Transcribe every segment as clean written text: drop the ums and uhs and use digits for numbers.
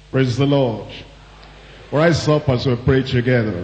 Praise the Lord. Rise up as we pray together.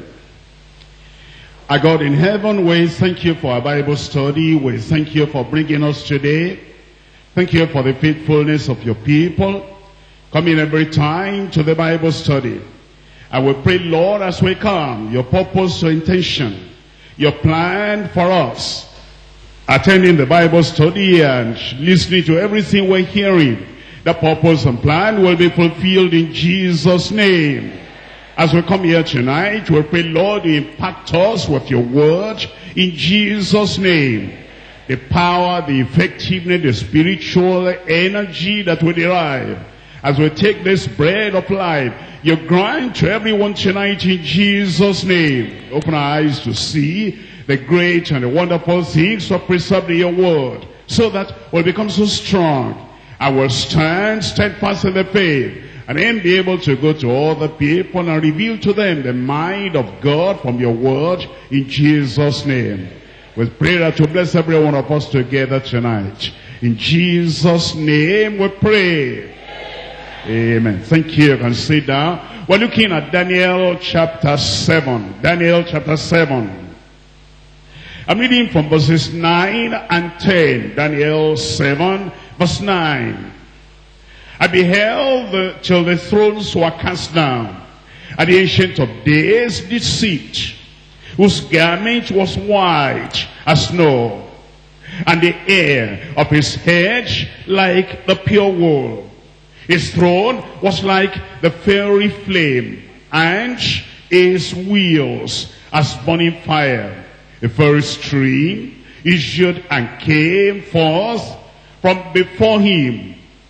Our God in heaven, we thank you for our Bible study. We thank you for bringing us today. Thank you for the faithfulness of your people coming every time to the Bible study. I will pray, Lord, as we come, your purpose, your intention, your plan for us, attending the Bible study and listening to everything we're hearing, the purpose and plan will be fulfilled in Jesus' name. As we come here tonight, we pray, Lord, you impact us with your word in Jesus' name. The power, the effectiveness, the spiritual energy that we derive as we take this bread of life, you grant to everyone tonight in Jesus' name. Open our eyes to see the great and the wonderful things of preserved in your word, so that we'll become so strong and will stand steadfast in the faith, and then be able to go to all the people and reveal to them the mind of God from your word in Jesus' name. We pray that you bless every one of us together tonight. In Jesus' name we pray. Amen. Thank you. You can sit down. We're looking at Daniel chapter 7. Daniel chapter 7. I'm reading from verses 9 and 10. Daniel 7 verse 9. I beheld till the thrones were cast down, and the Ancient of Days did sit, whose garment was white as snow, and the hair of his head like the pure wool. His throne was like the fiery flame, and his wheels as burning fire. A fiery stream issued and came forth from before him.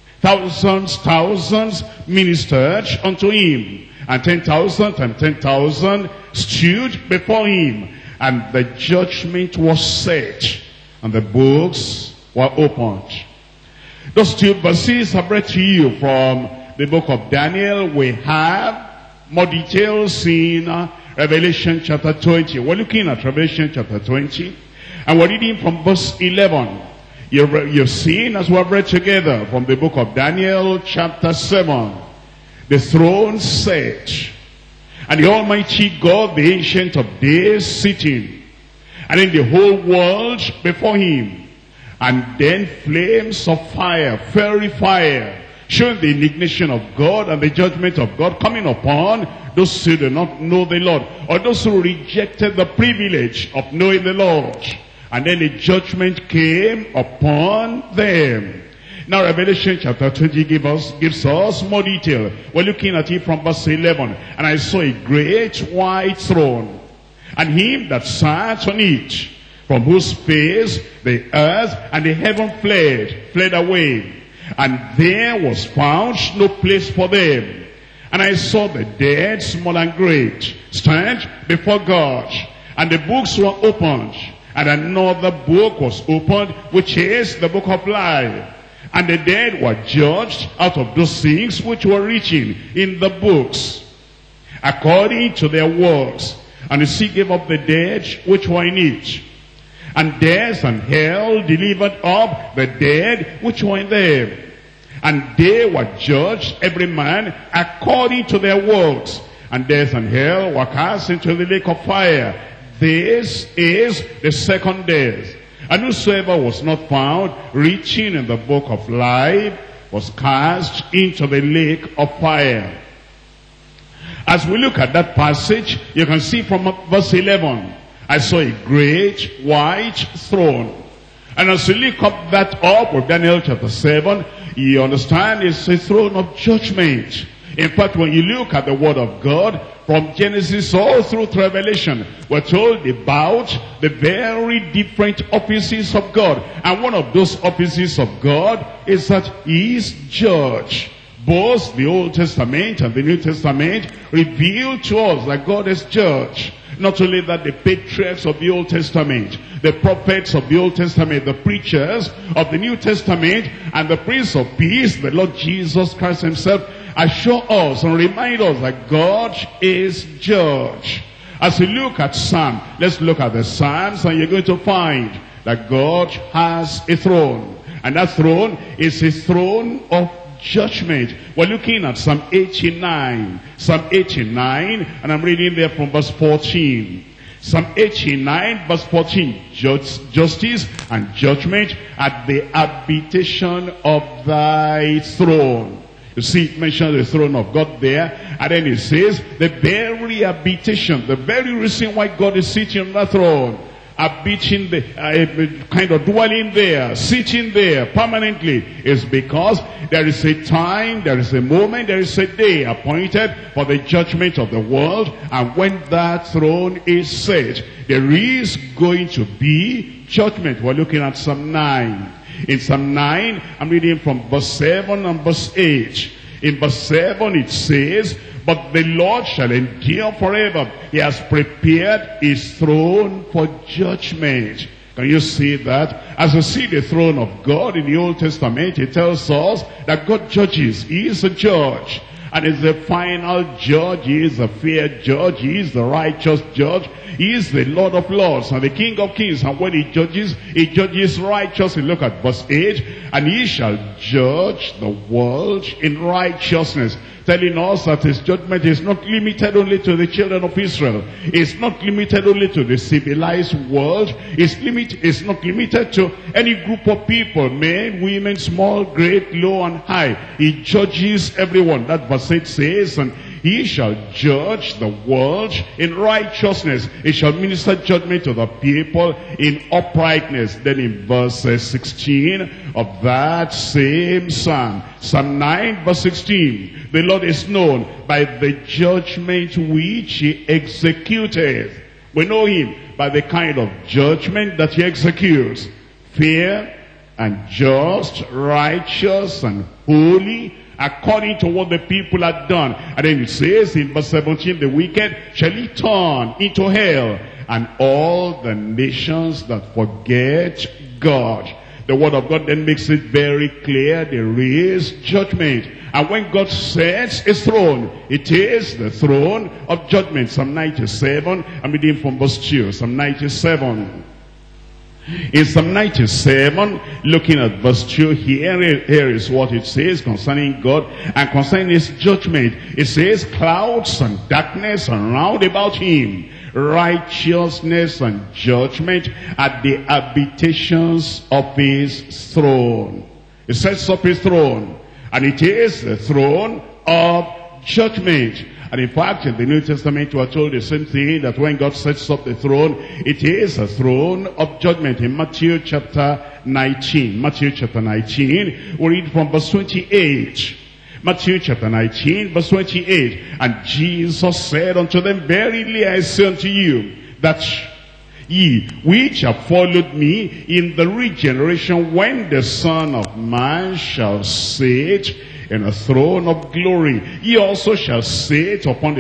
Thousands ministered unto him, and 10,000 and 10,000 stood before him. And the judgment was set, and the books were opened. Those two verses I read to you from the book of Daniel. We have more details in Revelation chapter 20. We're looking at Revelation chapter 20, and we're reading from verse 11. You've seen, as we have read together from the book of Daniel chapter 7, the throne set, and the Almighty God, the Ancient of Days, sitting, and in the whole world before him. And then flames of fire, fiery fire, showing the indignation of God and the judgment of God coming upon those who do not know the Lord, or those who rejected the privilege of knowing the Lord. And then the judgment came upon them. Now Revelation chapter 20 gives us more detail. We're looking at it from verse 11. And I saw a great white throne, and him that sat on it, from whose face the earth and the heaven fled away. And there was found no place for them. And I saw the dead, small and great, stand before God. And the books were opened. And another book was opened, which is the book of life. And the dead were judged out of those things which were written in the books, according to their works. And the sea gave up the dead which were in it. And death and hell delivered up the dead which were in them. And they were judged, every man according to their works. And death and hell were cast into the lake of fire. This is the second death. And whosoever was not found written in the book of life was cast into the lake of fire. As we look at that passage, you can see from verse 11, I saw a great white throne. And as you look up that up with Daniel chapter 7, you understand it's a throne of judgment. In fact, when you look at the word of God, from Genesis all through Revelation, we're told about the very different offices of God. And one of those offices of God is that he is judge. Both the Old Testament and the New Testament reveal to us that God is judge. Not only that, the patriarchs of the Old Testament, the prophets of the Old Testament, the preachers of the New Testament, and the Prince of Peace, the Lord Jesus Christ himself, assure us and remind us that God is judge. As we look at Psalm, let's look at the Psalms, and you're going to find that God has a throne. And that throne is a throne of judgment. We're looking at Psalm 89. Psalm 89, and I'm reading there from verse 14. Psalm 89 verse 14, justice and judgment at the habitation of thy throne. You see, it mentions the throne of God there, and then it says, the very habitation, the very reason why God is sitting on that throne, habiting, kind of dwelling there, sitting there permanently, is because there is a time, there is a moment, there is a day appointed for the judgment of the world. And when that throne is set, there is going to be judgment. We're looking at Psalm 9. In Psalm 9, I'm reading from verse 7 and verse 8. In verse 7 it says, but the Lord shall endure forever. He has prepared his throne for judgment. Can you see that? As you see the throne of God in the Old Testament, it tells us that God judges. He is a judge. And is the final judge. He is a fair judge. He is the righteous judge. He is the Lord of lords and the King of kings. And when he judges righteously. Look at verse 8. And he shall judge the world in righteousness. Telling us that his judgment is not limited only to the children of Israel. It's not limited only to the civilized world. It's not limited to any group of people, men, women, small, great, low, and high. He judges everyone. That verse 8 says, and he shall judge the world in righteousness. He shall minister judgment to the people in uprightness. Then in verse 16 of that same Psalm, Psalm 9 verse 16, the Lord is known by the judgment which he executeth. We know him by the kind of judgment that he executes. Fair and just, righteous and holy, according to what the people had done. And then it says in verse 17, the wicked shall he turn into hell, and all the nations that forget God. The word of God then makes it very clear, there is judgment. And when God sets his throne, it is the throne of judgment. Psalm 97, I'm reading from verse 2. Psalm 97. In Psalm 97, looking at verse 2, here is what it says concerning God and concerning his judgment. It says, clouds and darkness around about him, righteousness and judgment at the habitations of his throne. It sets up his throne, and it is the throne of judgment. And in fact, in the New Testament, we are told the same thing, that when God sets up the throne, it is a throne of judgment. In Matthew chapter 19, Matthew chapter 19, we read from verse 28. Matthew chapter 19, verse 28. And Jesus said unto them, verily I say unto you, that ye which have followed me in the regeneration, when the Son of Man shall sit in a throne of glory, ye also shall sit upon the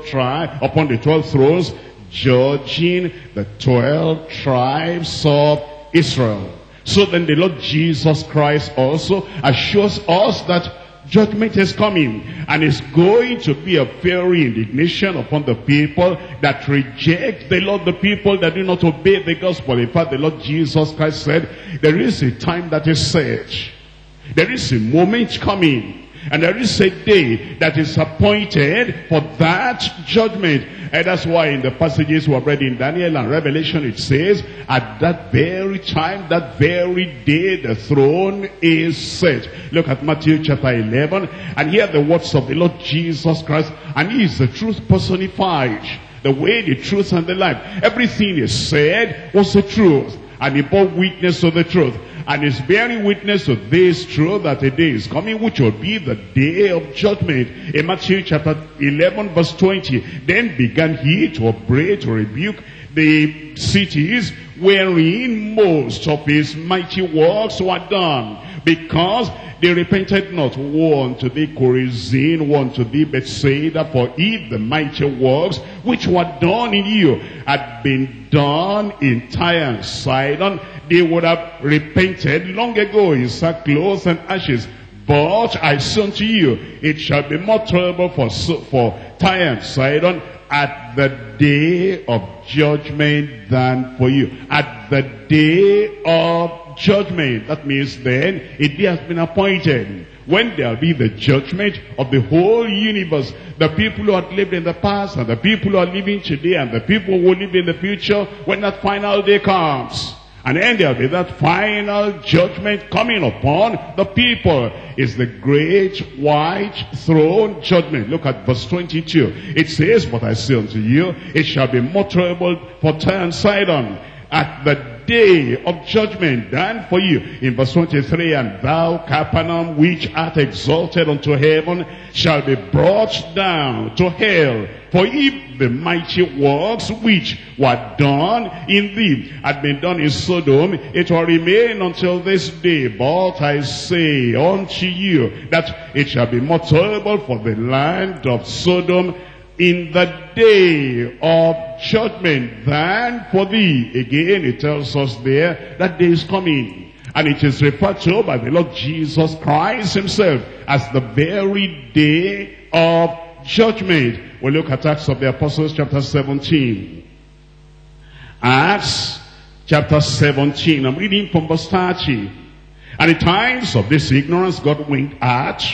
12 thrones, judging the 12 tribes of Israel. So then the Lord Jesus Christ also assures us that judgment is coming, and it's going to be a fiery indignation upon the people that reject the Lord, the people that do not obey the gospel. In fact, the Lord Jesus Christ said, there is a time that is set. There is a moment coming, and there is a day that is appointed for that judgment. And that's why in the passages we have read in Daniel and Revelation, it says, at that very time, that very day, the throne is set. Look at Matthew chapter 11, and hear the words of the Lord Jesus Christ. And he is the truth personified, the way, the truth, and the life. Everything he said was the truth, and he bore witness to the truth. And is bearing witness to this truth, that a day is coming which will be the day of judgment. In Matthew chapter 11 verse 20, then began he to upbraid, to rebuke the cities wherein most of his mighty works were done, because they repented not. Woe unto thee, Chorazin! Woe unto thee, Bethsaida! For if the mighty works which were done in you had been done in Tyre and Sidon, they would have repented long ago in sackcloth and ashes. But I say unto you, it shall be more terrible for Tyre and Sidon at the day of judgment than for you. At the day of judgment. That means then, a day has been appointed when there'll be the judgment of the whole universe, the people who had lived in the past and the people who are living today and the people who will live in the future, when that final day comes. And then there'll be that final judgment coming upon the people. It's the great white throne judgment. Look at verse 22. It says, "But I say unto you, it shall be more terrible for Tyre and Sidon at the day of judgment than for you." In verse 23, "And thou, Capernaum, which art exalted unto heaven, shall be brought down to hell. For if the mighty works which were done in thee had been done in Sodom, it will remain until this day. But I say unto you that it shall be more terrible for the land of Sodom in the day of judgment than for thee." Again, it tells us there that day is coming. And it is referred to by the Lord Jesus Christ himself as the very day of judgment. We look at Acts of the Apostles chapter 17. Acts chapter 17. I'm reading from verse 30. "And the times of this ignorance God winked at,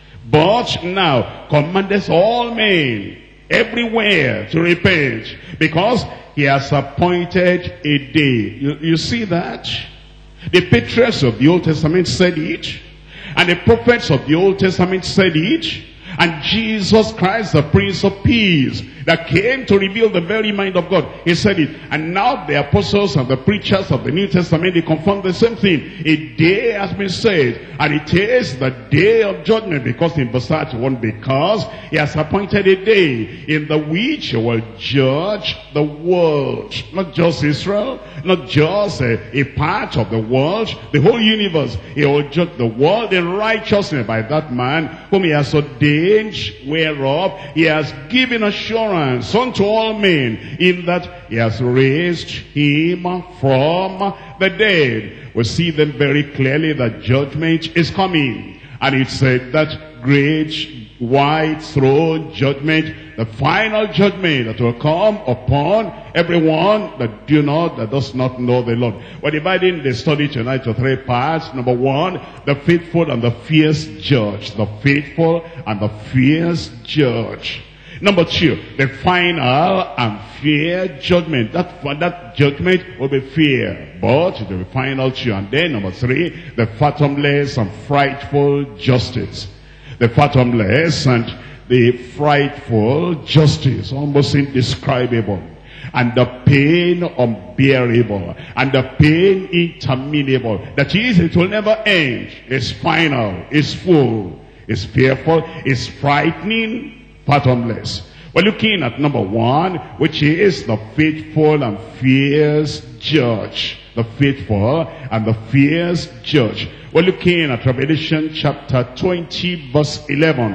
but now commandeth all men everywhere to repent, because he has appointed a day." You see that? The patriarchs of the Old Testament said it, and the prophets of the Old Testament said it, and Jesus Christ, the Prince of Peace, that came to reveal the very mind of God, he said it. And now the apostles and the preachers of the New Testament, they confirm the same thing. A day has been said, and it is the day of judgment, because in verse 31, because he has appointed a day in the which he will judge the world. Not just Israel, not just a part of the world, the whole universe. He will judge the world in righteousness by that man whom he has ordained, whereof he has given assurance unto all men, in that he has raised him from the dead. We see then very clearly that judgment is coming. And it's that great white throne judgment, the final judgment that will come upon everyone that does not know the Lord. We're dividing the study tonight to three parts. Number one, the faithful and the fierce judge. The faithful and the fierce judge. Number two, the final and fair judgment. That judgment will be fair, but it will be final too. And then number three, the fathomless and frightful justice. The fathomless and the frightful justice, almost indescribable. And the pain unbearable. And the pain interminable. That is, it will never end. It's final. It's full. It's fearful. It's frightening. Fathomless. We're looking at number one, which is the faithful and fierce judge. The faithful and the fierce judge. We're looking at Revelation chapter 20 verse 11.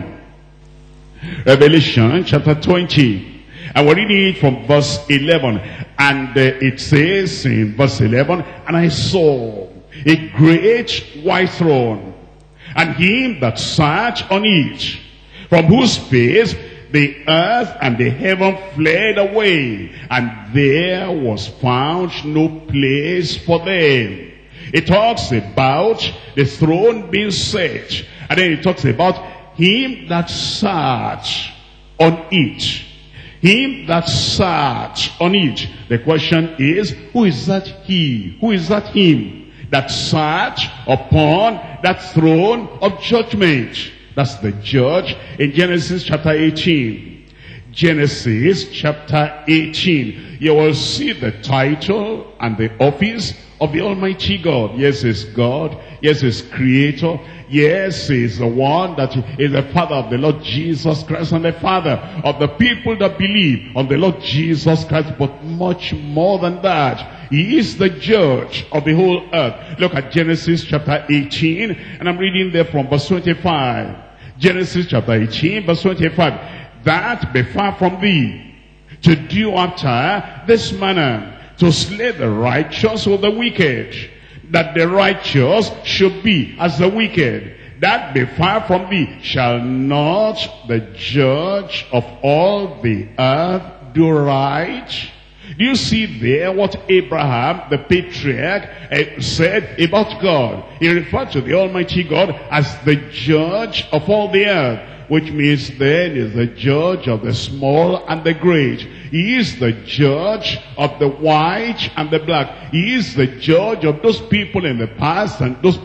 Revelation chapter 20. And we're reading it from verse 11. And it says in verse 11, "And I saw a great white throne, and him that sat on it, from whose face the earth and the heaven fled away, and there was found no place for them." It talks about the throne being set, and then it talks about him that sat on it. Him that sat on it. The question is, who is that he? Who is that him that sat upon that throne of judgment? That's the judge in Genesis chapter 18. Genesis chapter 18. You will see the title and the office of the Almighty God. Yes, he's God. Yes, he's creator. Yes, he's the one that is the Father of the Lord Jesus Christ and the Father of the people that believe on the Lord Jesus Christ. But much more than that, he is the judge of the whole earth. Look at Genesis chapter 18, and I'm reading there from verse 25. Genesis chapter 18 verse 25. "That be far from thee, to do after this manner, to slay the righteous with the wicked, that the righteous should be as the wicked. That be far from thee. Shall not the judge of all the earth do right? Do you see there what Abraham, the patriarch, said about God? He referred to the Almighty God as the judge of all the earth, which means then is the judge of the small and the great. He is the judge of the white and the black. He is the judge of those people in the past and these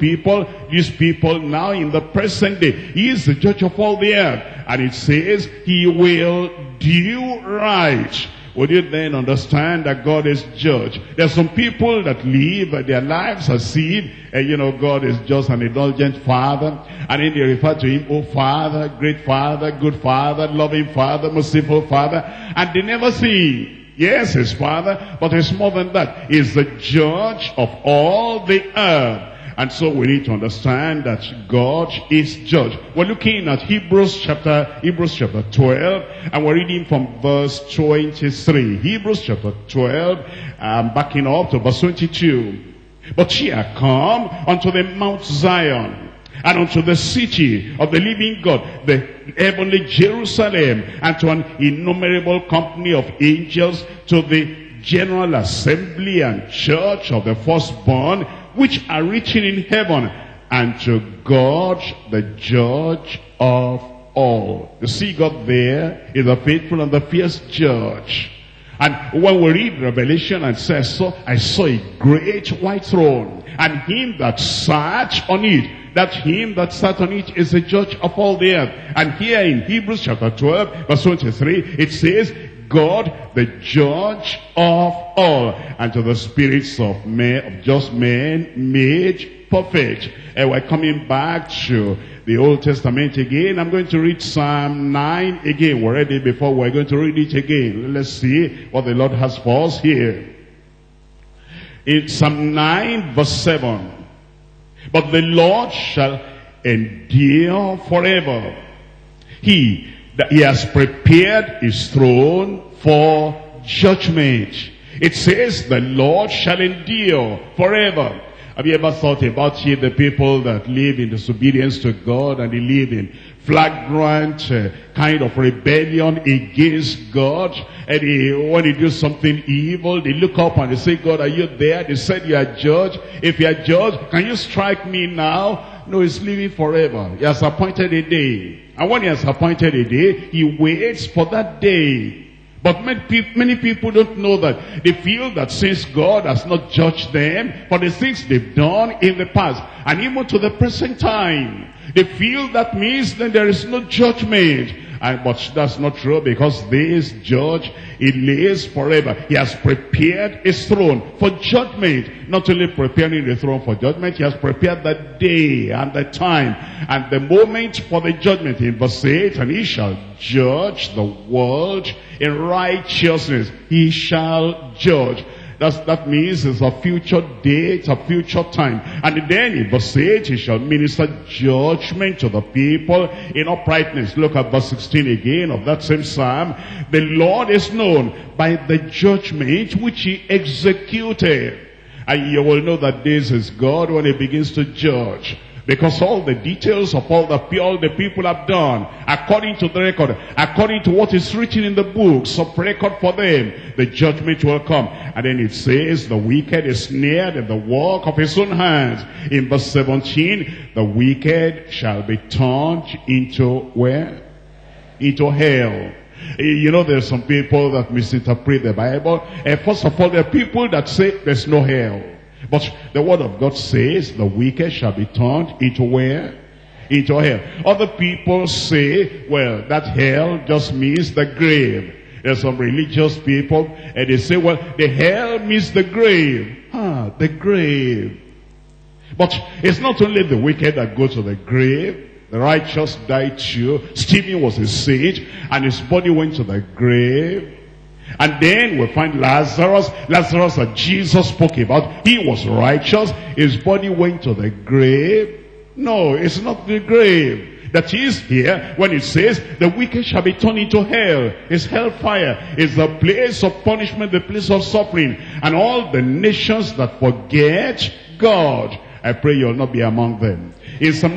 people now in the present day. He is the judge of all the earth. And it says he will do right. Would you then understand that God is judge? There are some people that live their lives as if, God is just an indulgent father. And then they refer to him, oh Father, great Father, good Father, loving Father, merciful Father. And they never see, yes, his Father, but it's more than that. He's the judge of all the earth. And so we need to understand that God is judge. We're looking at Hebrews chapter 12, and we're reading from verse 23. Hebrews chapter 12, backing up to verse 22. But ye are come unto the Mount Zion, and unto the city of the living God, the heavenly Jerusalem, and to an innumerable company of angels, to the general assembly and church of the firstborn, which are written in heaven, and to God the judge of all. You see, God there is a faithful and the fierce judge. And when we read Revelation and says, so I saw a great white throne, and him that sat on it. That him that sat on it is the judge of all the earth. And here in Hebrews chapter 12, verse 23, it says, God, the judge of all, and to the spirits of men, of just men made perfect. And we're coming back to the Old Testament again. I'm going to read Psalm 9 again. We read it before. We're going to read it again. Let's see what the Lord has for us here. In Psalm 9 verse 7. But the Lord shall endure forever. He has prepared his throne for judgment. It says the Lord shall endure forever. Have you ever thought about the people that live in disobedience to God, and they live in flagrant kind of rebellion against God, and when they do something evil, they look up and they say, God, are you there? They said you are judge. If you are judge, can you strike me now? No, he's living forever. He has appointed a day. And when he has appointed a day, he waits for that day. But many people don't know that. They feel that since God has not judged them for the things they've done in the past, and even to the present time, they feel that means that there is no judgment. But that's not true, because this judge, he lives forever. He has prepared his throne for judgment. Not only preparing the throne for judgment, he has prepared the day and the time and the moment for the judgment. In verse 8, and he shall judge the world in righteousness. He shall judge. That means it's a future date, a future time. And then in verse 8, he shall minister judgment to the people in uprightness. Look at verse 16 again of that same psalm. The Lord is known by the judgment which he executed. And you will know that this is God when he begins to judge. Because all the details of all the people have done, according to the record, according to what is written in the books of record for them, the judgment will come. And then it says, the wicked is snared in the work of his own hands. In verse 17, the wicked shall be turned into where? Into hell. You know, there's some people that misinterpret the Bible. First of all, there are people that say there's no hell. But the word of God says the wicked shall be turned into where? Into hell. Other people say, well, that hell just means the grave. There's some religious people, and they say, well, the hell means the grave. The grave. But it's not only the wicked that go to the grave. The righteous died too. Stephen was a saint, and his body went to the grave. And then we find Lazarus that Jesus spoke about. He was righteous. His body went to the grave. No, it's not the grave. That is here when it says the wicked shall be turned into hell. It's hellfire. It's the place of punishment, the place of suffering. And all the nations that forget God, I pray you'll not be among them. In Psalm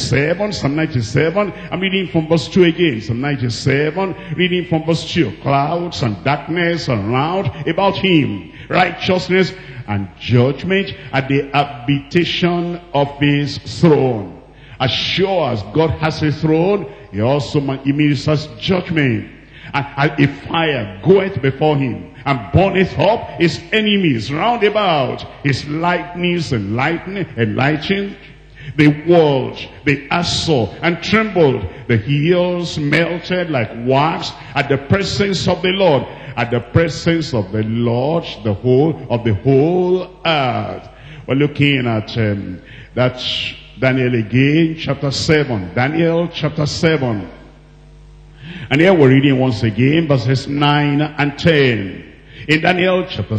97, I'm reading from verse 2 again. Psalm 97, reading from verse 2. Clouds and darkness around about him. Righteousness and judgment at the habitation of his throne. As sure as God has his throne, he also administers judgment. And a fire goeth before him, and burneth up his enemies round about. His lightnings enlightened the world, the saw and trembled. The hills melted like wax at the presence of the Lord. At the presence of the Lord, the whole earth. We're looking at that Daniel again, chapter 7. Daniel chapter 7. And here we're reading once again verses 9 and 10. In Daniel chapter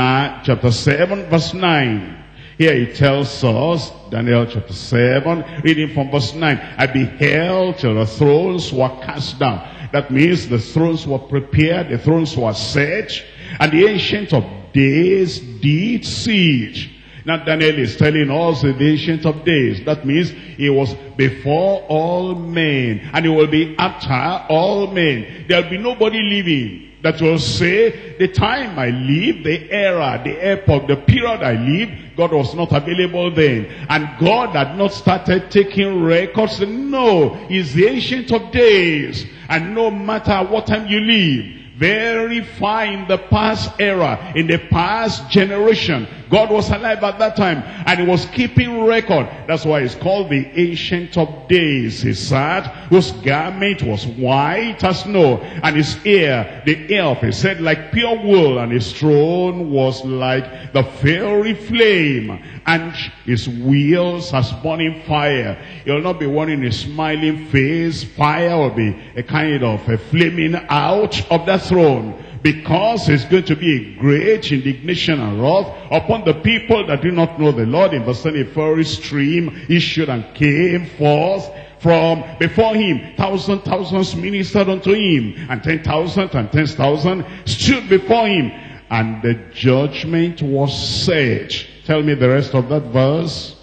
7 verse 9. Here it tells us, Daniel chapter 7, reading from verse 9. I beheld till the thrones were cast down. That means the thrones were prepared, the thrones were set, and the Ancient of Days did sit. Now Daniel is telling us the Ancient of Days. That means he was before all men, and he will be after all men. There will be nobody living that will say, the time I live, the era, the epoch, the period I live, God was not available then. And God had not started taking records. No, he's the Ancient of Days. And no matter what time you live, very far in the past era, in the past generation, God was alive at that time, and he was keeping record. That's why it's called the Ancient of Days. He sat, whose garment was white as snow, and his hair, the hair of his head like pure wool, and his throne was like the fiery flame, and his wheels as burning fire. He'll not be wearing a smiling face. Fire will be a kind of a flaming out of that throne, because it's going to be a great indignation and wrath upon the people that do not know the Lord. In verse 10, a fiery stream issued and came forth from before him. Thousands ministered unto him, and 10,000 and 10,000 stood before him, and the judgment was set. Tell me the rest of that verse.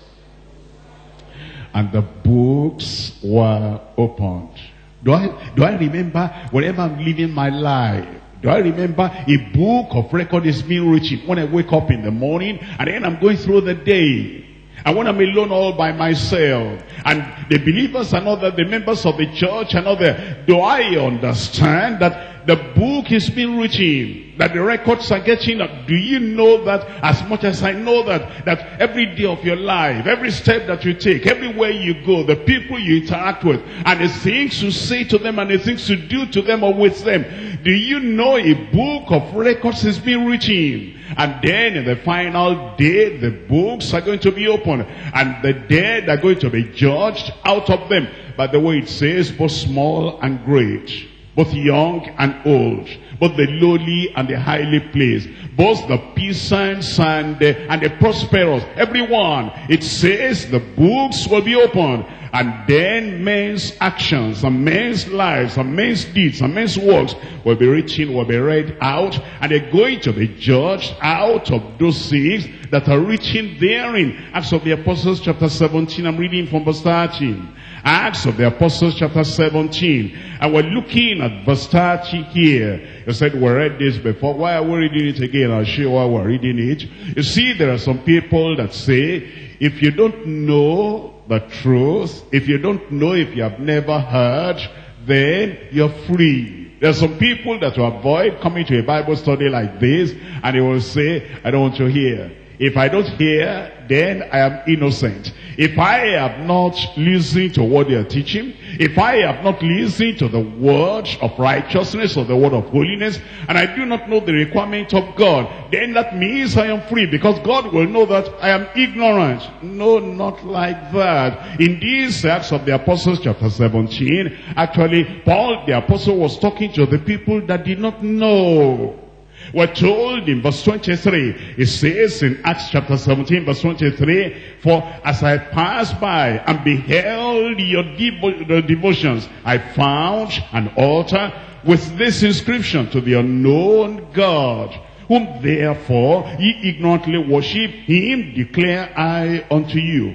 And the books were opened. Do I remember whenever I'm living my life? Do I remember a book of record is being written when I wake up in the morning, and then I'm going through the day, and when I'm alone all by myself, and the believers are not there, the members of the church are not there? Do I understand that the book is being written, that the records are getting up? Do you know that as much as I know that every day of your life, every step that you take, everywhere you go, the people you interact with, and the things you say to them, and the things you do to them or with them, do you know a book of records is being written? And then in the final day, the books are going to be opened, and the dead are going to be judged out of them. By the way, it says both small and great, both young and old, both the lowly and the highly placed, both the peasants and the prosperous, everyone. It says the books will be opened, and then men's actions and men's lives and men's deeds and men's works will be written, will be read out, and they're going to be judged out of those things that are written therein. Acts of the Apostles chapter 17, I'm reading from verse 13. Acts of the Apostles chapter 17, and we're looking at verse 30 here. You said we read this before. Why are we reading it again? I'll show you why we're reading it. You see, there are some people that say, if you don't know the truth, if you don't know, if you have never heard, then you're free. There are some people that will avoid coming to a Bible study like this, and they will say, I don't want to hear. If I don't hear, then I am innocent. If I have not listened to what they are teaching, if I have not listened to the word of righteousness or the word of holiness, and I do not know the requirement of God, then that means I am free, because God will know that I am ignorant. No, not like that. In these Acts of the Apostles chapter 17, actually Paul the apostle was talking to the people that did not know. We're told in verse 23, it says in Acts chapter 17 verse 23, for as I passed by and beheld your devotions, I found an altar with this inscription, to the unknown God, whom therefore ye ignorantly worship, him declare I unto you.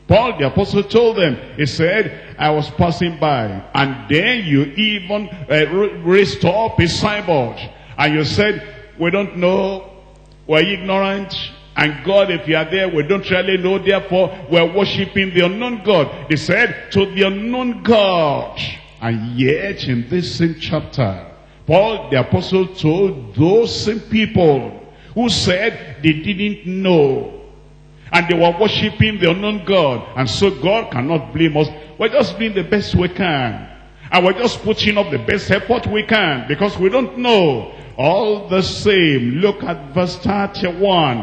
Paul the apostle told them, he said, I was passing by, and then you even raised up a signboard, and you said, we don't know, we're ignorant, and God, if you are there, we don't really know, therefore we're worshiping the unknown God. They said, to the unknown God. And yet in this same chapter, Paul the apostle told those same people who said they didn't know, and they were worshiping the unknown God, and so God cannot blame us. We're just doing the best we can, and we're just putting up the best effort we can, because we don't know. All the same, look at verse 31.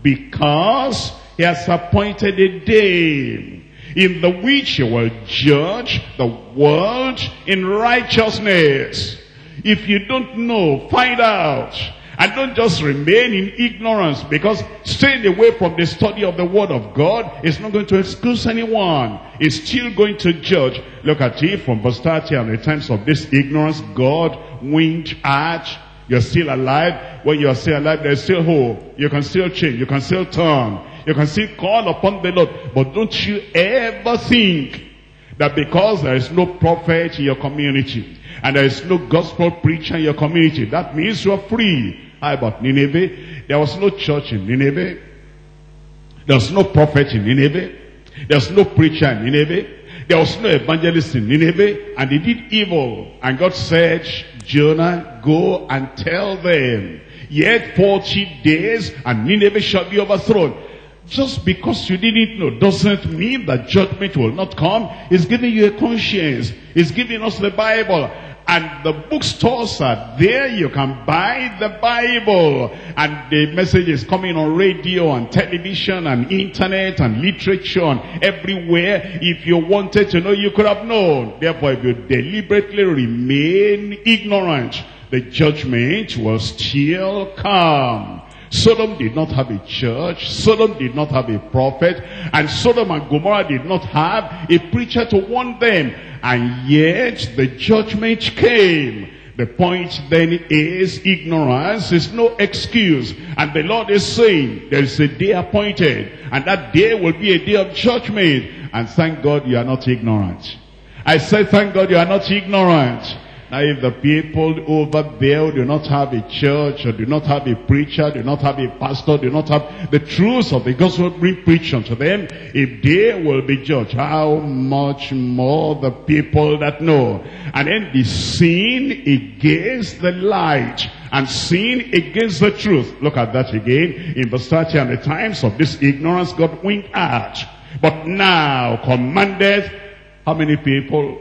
Because he has appointed a day in the which he will judge the world in righteousness. If you don't know, find out. And don't just remain in ignorance, because staying away from the study of the word of God is not going to excuse anyone. It's still going to judge. Look at it from verse 30. And in times of this ignorance, God winked at. You're still alive. When you are still alive, there's still hope. You can still change. You can still turn. You can still call upon the Lord. But don't you ever think that because there is no prophet in your community, and there is no gospel preacher in your community, that means you are free. How about Nineveh? There was no church in Nineveh. There was no prophet in Nineveh. There was no preacher in Nineveh. There was no evangelist in Nineveh. And they did evil. And God said, Jonah, go and tell them, yet 40 days and Nineveh shall be overthrown. Just because you didn't know doesn't mean that judgment will not come. It's giving you a conscience. It's giving us the Bible. And the bookstores are there. You can buy the Bible. And the message is coming on radio and television and internet and literature and everywhere. If you wanted to know, you could have known. Therefore, if you deliberately remain ignorant, the judgment will still come. Sodom did not have a church. Sodom did not have a prophet. And Sodom and Gomorrah did not have a preacher to warn them. And yet the judgment came. The point then is, ignorance is no excuse. And the Lord is saying, there is a day appointed. And that day will be a day of judgment. And thank God you are not ignorant. I said, thank God you are not ignorant. Now if the people over there do not have a church, or do not have a preacher, do not have a pastor, do not have the truth of the gospel being preached unto them, if they will be judged, how much more the people that know? And then the sin against the light, and sin against the truth. Look at that again in verse 30. And the times of this ignorance God winked at, but now commandeth how many people?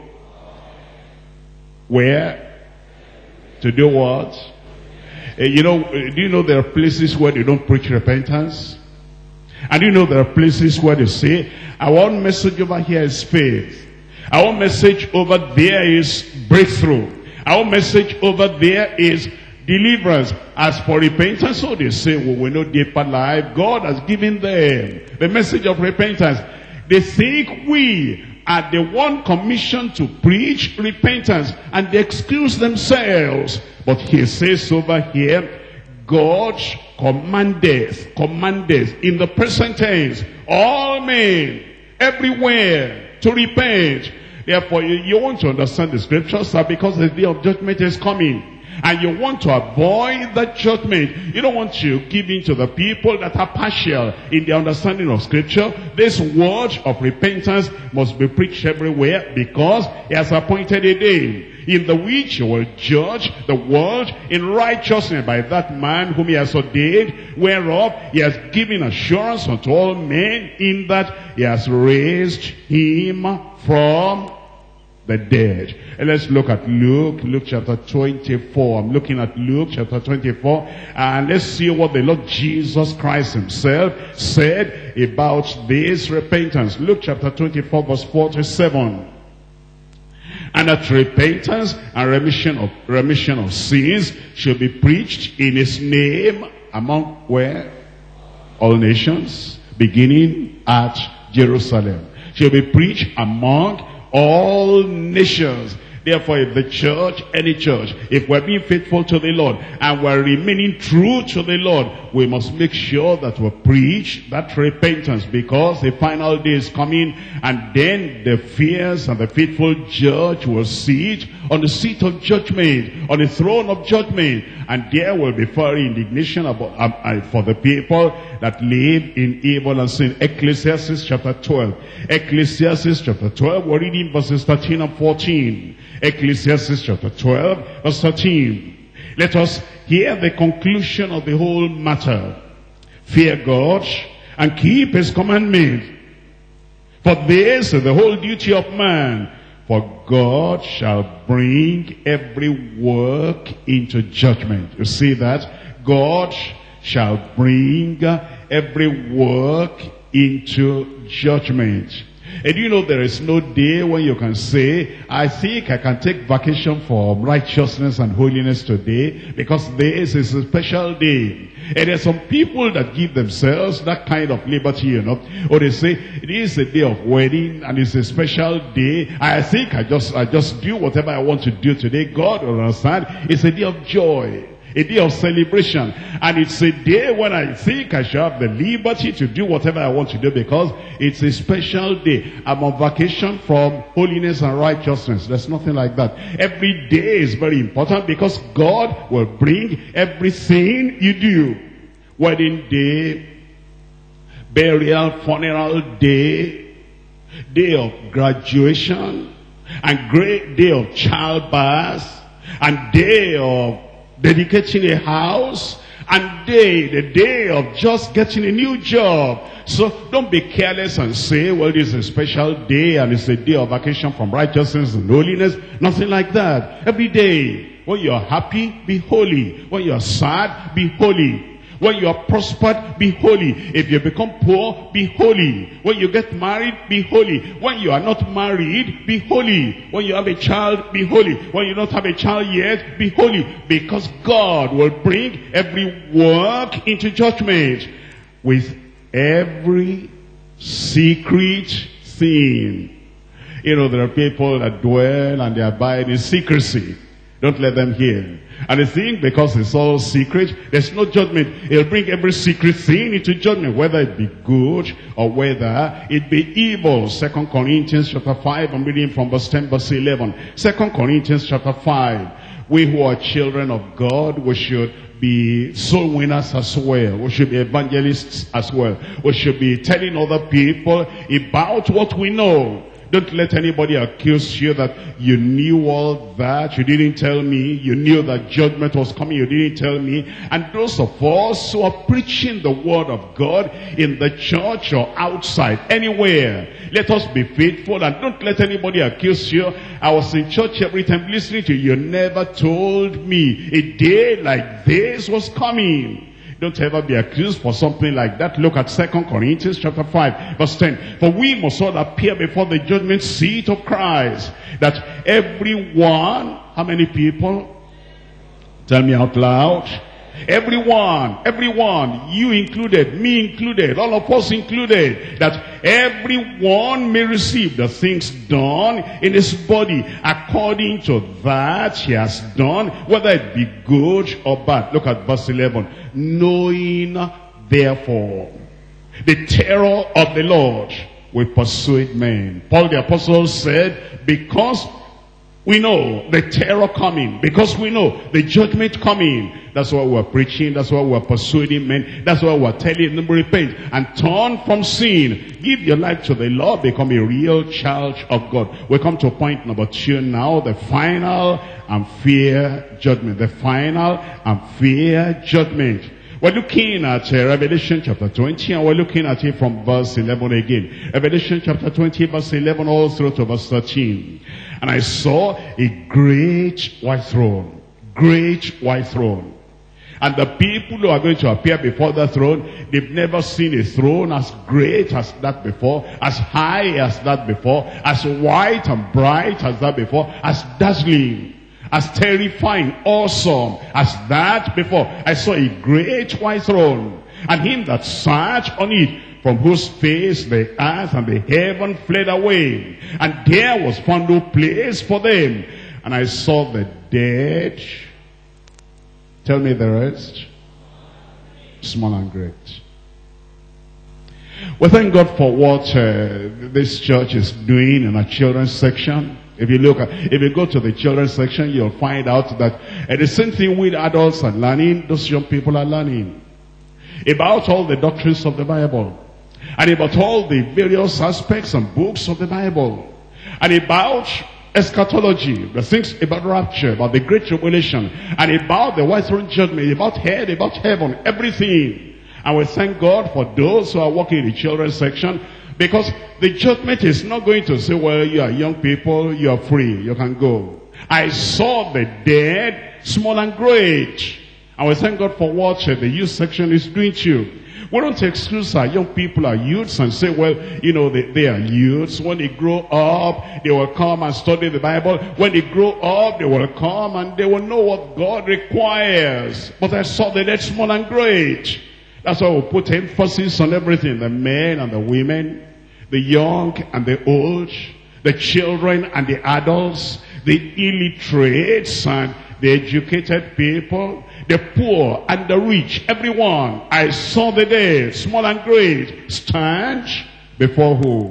Where? To do what? Do you know there are places where they don't preach repentance? And you know there are places where they say, our own message over here is faith. Our own message over there is breakthrough. Our own message over there is deliverance. As for repentance, so they say, well, we know deeper life. God has given them the message of repentance. They think we are the one commissioned to preach repentance, and they excuse themselves. But he says over here, God commandeth in the present tense, all men, everywhere, to repent. Therefore, you want to understand the scriptures, because the day of judgment is coming. And you want to avoid that judgment. You don't want to give in to the people that are partial in their understanding of scripture. This word of repentance must be preached everywhere, because he has appointed a day in the which he will judge the world in righteousness by that man whom he has ordained, whereof he has given assurance unto all men, in that he has raised him from the dead. And let's look at Luke chapter 24. I'm looking at Luke chapter 24, and let's see what the Lord Jesus Christ himself said about this repentance. Luke chapter 24 verse 47. And that repentance and remission of sins should be preached in his name among where? All nations, beginning at Jerusalem. Shall be preached among all nations. Therefore, if the church, any church, if we're being faithful to the Lord and we're remaining true to the Lord, we must make sure that we preach that repentance, because the final day is coming, and then the fierce and the faithful judge will sit on the seat of judgment, on the throne of judgment, and there will be fiery indignation for the people that live in evil and sin. Ecclesiastes chapter 12. Ecclesiastes chapter 12, we're reading verses 13 and 14. Ecclesiastes chapter 12, verse 13. Let us hear the conclusion of the whole matter. Fear God and keep his commandment, for this is the whole duty of man. For God shall bring every work into judgment. You see that? God shall bring every work into judgment. And you know, there is no day when you can say, I think I can take vacation for righteousness and holiness today, because this is a special day. And there's some people that give themselves that kind of liberty, you know. Or they say, it is a day of wedding and it's a special day. I think I just do whatever I want to do today. God will understand. It's a day of joy, a day of celebration, and it's a day when I think I shall have the liberty to do whatever I want to do, because it's a special day. I'm on vacation from holiness and righteousness. There's nothing like that. Every day is very important, because God will bring everything you do. Wedding day, burial, funeral day, day of graduation, and great day of childbirth, and day of dedicating a house, and the day of just getting a new job. So don't be careless and say, well, this is a special day and it's a day of vacation from righteousness and holiness. Nothing like that. Every day, when you're happy, be holy. When you're sad, be holy. When you are prospered, be holy. If you become poor, be holy. When you get married, be holy. When you are not married, be holy. When you have a child, be holy. When you don't have a child yet, be holy. Because God will bring every work into judgment with every secret thing. You know, there are people that dwell and they abide in secrecy. Don't let them hear. And the thing, because it's all secret, there's no judgment. He'll bring every secret thing into judgment, whether it be good or whether it be evil. 2 Corinthians chapter 5, I'm reading from verse 10, verse 11. 2 Corinthians chapter 5. We who are children of God, we should be soul winners as well. We should be evangelists as well. We should be telling other people about what we know. Don't let anybody accuse you that you knew all that. You didn't tell me. You knew that judgment was coming. You didn't tell me. And those of us who are preaching the word of God in the church or outside, anywhere, let us be faithful and don't let anybody accuse you. I was in church every time listening to you. You never told me a day like this was coming. Don't ever be accused for something like that. Look at 2 Corinthians chapter 5, verse 10. For we must all appear before the judgment seat of Christ, that everyone, how many people? Tell me out loud. Everyone, you included, me included, all of us included, that everyone may receive the things done in his body according to that he has done, whether it be good or bad. Look at verse 11. Knowing therefore the terror of the Lord will persuade men. Paul the apostle said, because we know the terror coming, because we know the judgment coming, that's why we're preaching, that's why we're persuading men, that's why we're telling them repent and turn from sin. Give your life to the Lord, become a real child of God. We come to point number 2 now, the final and fair judgment. The final and fair judgment. We're looking at Revelation chapter 20, and we're looking at it from verse 11 again. Revelation chapter 20, verse 11 all through to verse 13. And I saw a great white throne. Great white throne. And the people who are going to appear before the throne, they've never seen a throne as great as that before, as high as that before, as white and bright as that before, as dazzling, as terrifying, awesome as that before. I saw a great white throne, and him that sat on it, from whose face the earth and the heaven fled away, and there was found no place for them. And I saw the dead. Tell me the rest. Small and great. Well, thank God for what this church is doing in our children's section. If you go to the children's section, you'll find out that the same thing with adults are learning, those young people are learning about all the doctrines of the Bible, and about all the various aspects and books of the Bible, and about eschatology, the things about rapture, about the great tribulation, and about the white throne judgment, about hell, about heaven, everything. And we thank God for those who are working in the children's section, because the judgment is not going to say, well, you are young people, you are free, you can go. I saw the dead, small and great. And we thank God for what the youth section is doing too. We don't excuse our young people, our youths, and say, well, you know, they are youths. When they grow up, they will come and study the Bible. When they grow up, they will come and they will know what God requires. But I saw the dead, small and great. That's why we put emphasis on everything. The men and the women, the young and the old, the children and the adults, the illiterates and the educated people, the poor and the rich, everyone. I saw the dead, small and great, stand before who?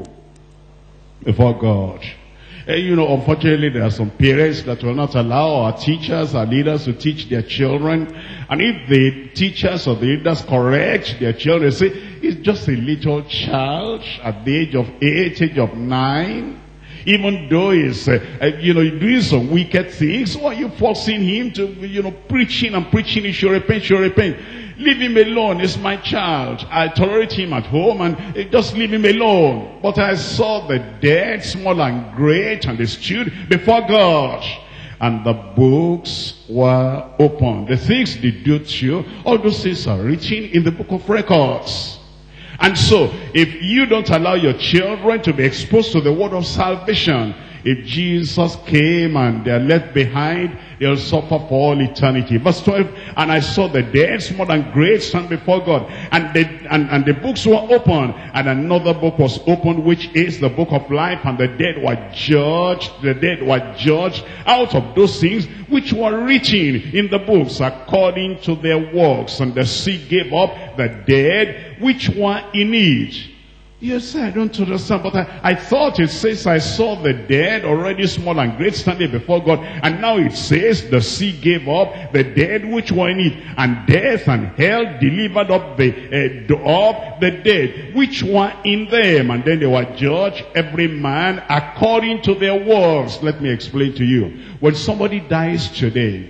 Before God. You know, unfortunately, there are some parents that will not allow our teachers, our leaders to teach their children. And if the teachers or the leaders correct their children, say, it's just a little child at the age of 8, age of 9. Even though he's, doing some wicked things, why are you forcing him to, preaching and preaching? He should repent, should repent. Leave him alone, he's my child. I tolerate him at home and just leave him alone. But I saw the dead, small and great, and they stood before God. And the books were opened. The things they do to you, all those things are written in the book of records. And so, if you don't allow your children to be exposed to the word of salvation, if Jesus came and they are left behind, they'll suffer for all eternity. Verse 12, and I saw the dead, small and great, stand before God. And the books were opened, and another book was opened, which is the book of life, and the dead were judged. The dead were judged out of those things which were written in the books according to their works. And the sea gave up the dead which were in it. Yes, I don't understand, but I thought it says, I saw the dead already small and great standing before God. And now it says, the sea gave up the dead which were in it. And death and hell delivered up the dead which were in them. And then they were judged, every man according to their works. Let me explain to you. When somebody dies today,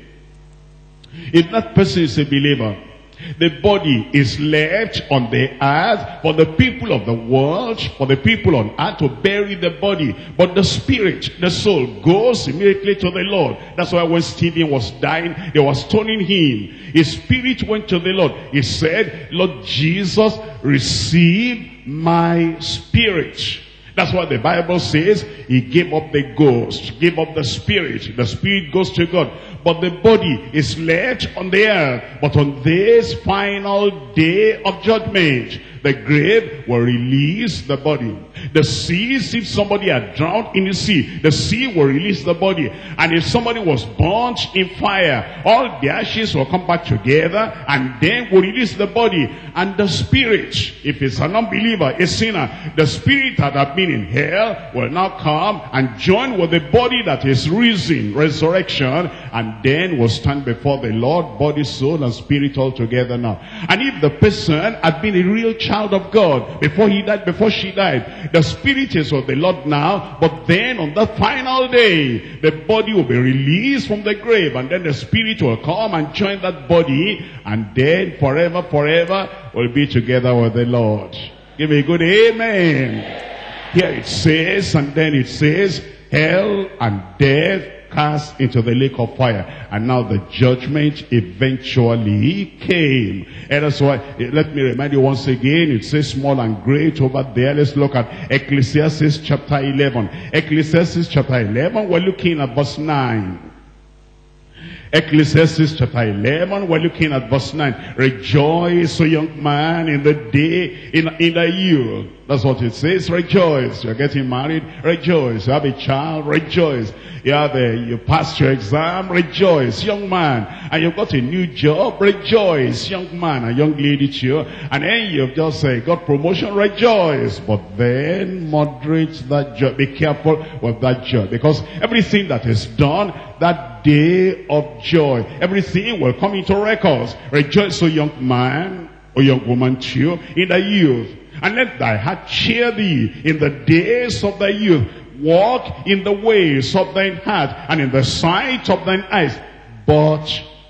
if that person is a believer, the body is left on the earth for the people of the world, for the people on earth to bury the body. But the spirit, the soul, goes immediately to the Lord. That's why when Stephen was dying, they were stoning him. His spirit went to the Lord. He said, Lord Jesus, receive my spirit. That's what the Bible says. He gave up the ghost, gave up the spirit. The spirit goes to God. But the body is left on the earth. But on this final day of judgment, the grave will release the body. The seas, if somebody had drowned in the sea, the sea will release the body. And if somebody was burnt in fire, all the ashes will come back together and then will release the body. And the spirit, if it's an unbeliever, a sinner, the spirit that had been in hell will now come and join with the body that is risen, resurrection, and then will stand before the Lord, body, soul, and spirit all together now. And if the person had been a real child of God before he died, before she died, the spirit is of the Lord now, but then on the final day, the body will be released from the grave, and then the spirit will come and join that body, and then forever will be together with the Lord. Give me a good amen. Here it says, and then it says, hell and death cast into the lake of fire. And now the judgment eventually came. And that's why, let me remind you once again, it says small and great over there. Let's look at Ecclesiastes chapter 11. Ecclesiastes chapter 11, we're looking at verse 9. Ecclesiastes chapter 11, we're looking at verse 9. Rejoice, O young man, in the day, in the youth. That's what it says. Rejoice. You're getting married. Rejoice. You have a child. Rejoice. You passed your exam. Rejoice, young man. And you've got a new job. Rejoice, young man and young lady too. And then you've just got promotion. Rejoice. But then moderate that joy. Be careful with that joy. Because everything that is done that day of joy, everything will come into records. Rejoice, O young man, O young woman too, in the youth. And let thy heart cheer thee in the days of thy youth. Walk in the ways of thine heart, and in the sight of thine eyes. But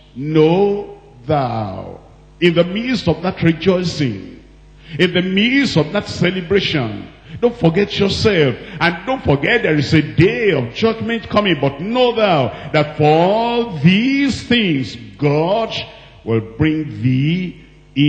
know thou, in the midst of that rejoicing, in the midst of that celebration, don't forget yourself, and don't forget there is a day of judgment coming. But know thou that for all these things God will bring thee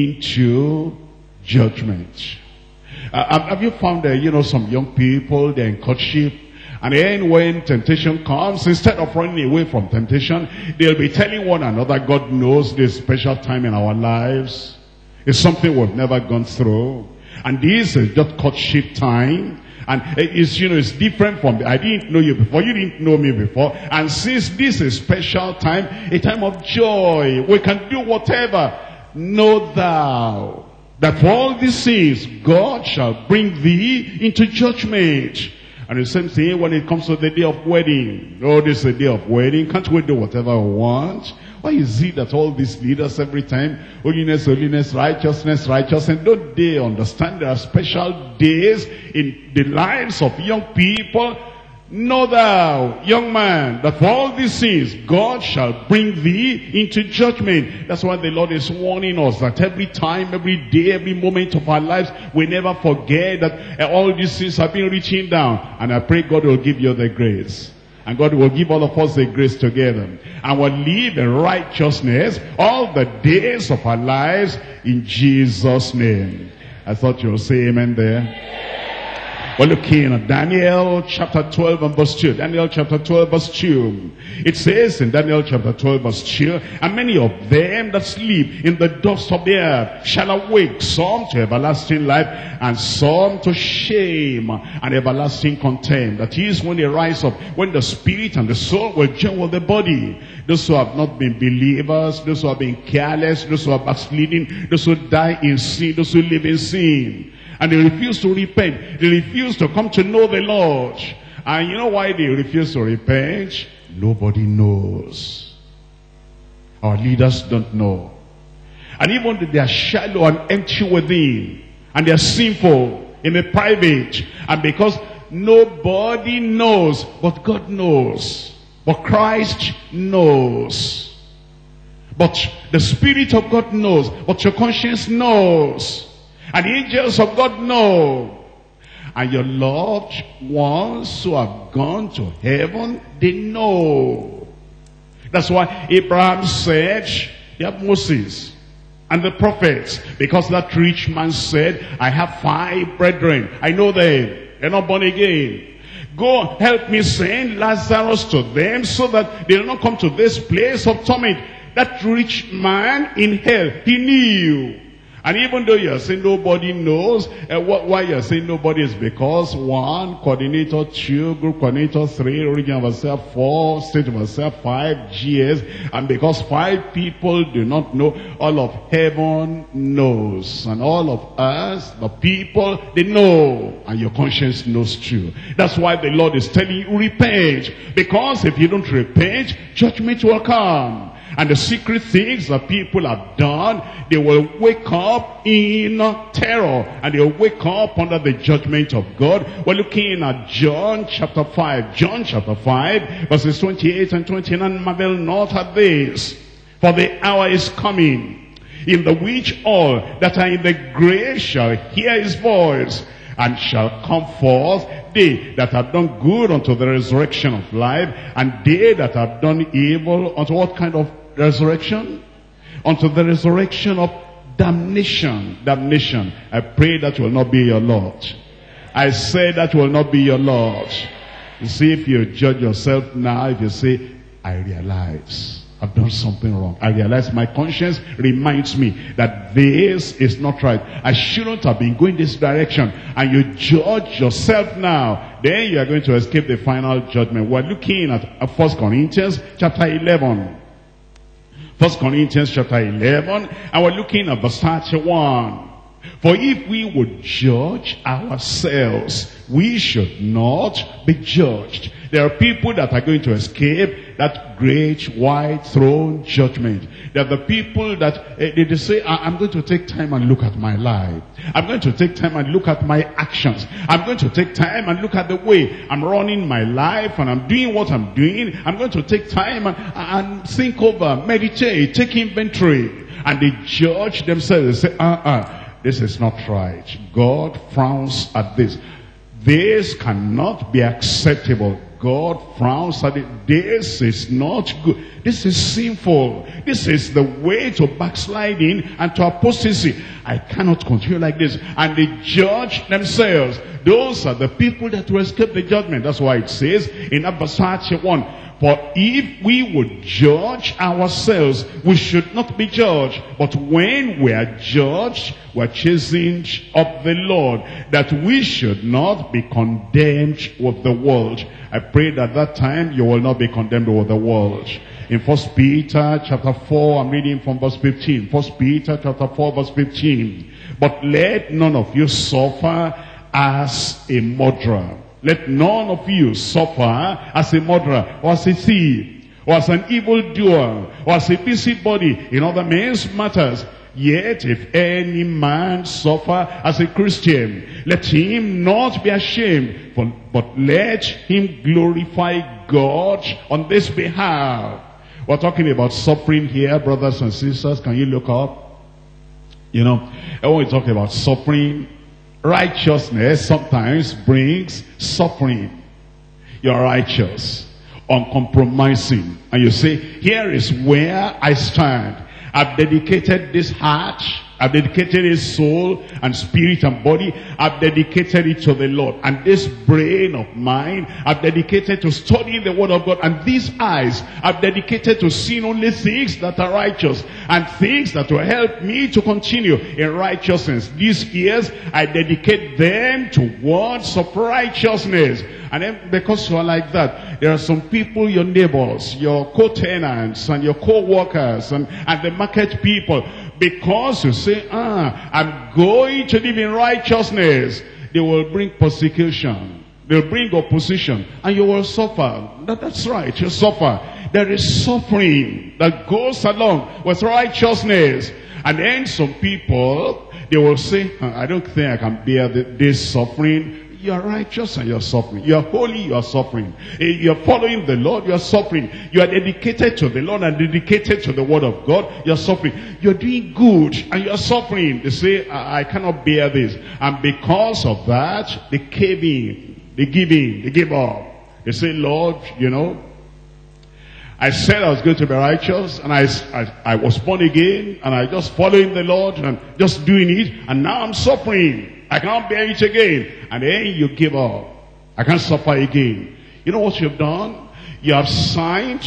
into judgment. Have you found some young people, they're in courtship, and then when temptation comes, instead of running away from temptation, they'll be telling one another, God knows this special time in our lives. It's something we've never gone through. And this is just courtship time. And it's different from, I didn't know you before, you didn't know me before. And since this is special time, a time of joy, we can do whatever. Know thou that for all these things, God shall bring thee into judgment. And the same thing when it comes to the day of wedding. Oh, this is the day of wedding. Can't we do whatever we want? Why is it that all these leaders every time, holiness, holiness, righteousness, righteousness, don't they understand there are special days in the lives of young people? Know thou, young man, that for all these things, God shall bring thee into judgment. That's why the Lord is warning us that every time, every day, every moment of our lives, we never forget that all these things have been written down. And I pray God will give you the grace. And God will give all of us the grace together. And we'll live in righteousness all the days of our lives in Jesus' name. I thought you would say amen there. We're looking at Daniel chapter 12 and verse 2. Daniel chapter 12 verse 2. It says in Daniel chapter 12 verse 2, and many of them that sleep in the dust of the earth shall awake, some to everlasting life, and some to shame and everlasting contempt. That is when they rise up, when the spirit and the soul will join with the body. Those who have not been believers, those who have been careless, those who are backsliding, those who die in sin, those who live in sin. And they refuse to repent. They refuse to come to know the Lord. And you know why they refuse to repent? Nobody knows. Our leaders don't know. And even though they are shallow and empty within, and they are sinful in the private, and because nobody knows, but God knows, but Christ knows, but the Spirit of God knows, but your conscience knows, and the angels of God know. And your loved ones who have gone to heaven, they know. That's why Abraham said, you have Moses and the prophets. Because that rich man said, I have 5 brethren. I know them. They're not born again. Go help me send Lazarus to them so that they will not come to this place of torment. That rich man in hell, he knew. And even though you're saying nobody knows, why you're saying nobody is because 1, coordinator 2, group coordinator 3, origin of ourselves 4, state of ourselves 5, GS, and because 5 people do not know, all of heaven knows. And all of us, the people, they know. And your conscience knows too. That's why the Lord is telling you, repent. Because if you don't repent, judgment will come. And the secret things that people have done, they will wake up in terror. And they will wake up under the judgment of God. We're looking at John chapter 5. John chapter 5, verses 28 and 29. Marvel not at this, for the hour is coming, in the which all that are in the grave shall hear his voice, and shall come forth, they that have done good unto the resurrection of life, and they that have done evil unto what kind of resurrection? Unto the resurrection of damnation. Damnation. I pray that will not be your lot. I say that will not be your lot. You see, if you judge yourself now, if you say, I realize I've done something wrong. I realize my conscience reminds me that this is not right. I shouldn't have been going this direction. And you judge yourself now. Then you are going to escape the final judgment. We're looking at 1 Corinthians chapter 11. 1 Corinthians chapter 11. And we're looking at verse 31. For if we would judge ourselves, we should not be judged. There are people that are going to escape that great white throne judgment. There are the people that they say, I'm going to take time and look at my life. I'm going to take time and look at my actions. I'm going to take time and look at the way I'm running my life and I'm doing what I'm doing. I'm going to take time and think over, meditate, take inventory. And they judge themselves. They say, this is not right. God frowns at this. This cannot be acceptable. God frowns at it. This is not good. This is sinful. This is the way to backsliding and to apostasy. I cannot continue like this. And they judge themselves. Those are the people that will escape the judgment. That's why it says in verse 31, for if we would judge ourselves, we should not be judged. But when we are judged, we are chastened of the Lord, that we should not be condemned with the world. I pray that that time you will not be condemned with the world. In 1 Peter chapter 4, I'm reading from verse 15. 1 Peter chapter 4 verse 15. But let none of you suffer as a murderer. Let none of you suffer as a murderer, or as a thief, or as an evildoer, or as a busybody in other men's matters. Yet if any man suffer as a Christian, let him not be ashamed, but let him glorify God on this behalf. We're talking about suffering here, brothers and sisters. Can you look up? You know, when we talk about suffering, righteousness sometimes brings suffering. You're righteous, uncompromising, and you say, here is where I stand. I've dedicated this heart, I've dedicated his soul and spirit and body, I've dedicated it to the Lord. And this brain of mine, I've dedicated to studying the word of God. And these eyes, I've dedicated to seeing only things that are righteous and things that will help me to continue in righteousness. These ears, I dedicate them to words of righteousness. And then because you are like that, there are some people, your neighbors, your co-tenants and your co-workers and the market people, because you say, I'm going to live in righteousness, they will bring persecution, they'll bring opposition, and you will suffer. That's right, you suffer. There is suffering that goes along with righteousness. And then some people, they will say, I don't think I can bear this suffering. You are righteous and you are suffering. You are holy, you are suffering. You are following the Lord, you are suffering. You are dedicated to the Lord and dedicated to the word of God, you are suffering. You are doing good and you are suffering. They say, I cannot bear this. And because of that, they cave in, they give in, they give up. They say, Lord, you know, I said I was going to be righteous, and I was born again, and I just following the Lord and just doing it, and now I'm suffering. I cannot bear it again. And then you give up. I can't suffer again. You know what you've done? You have signed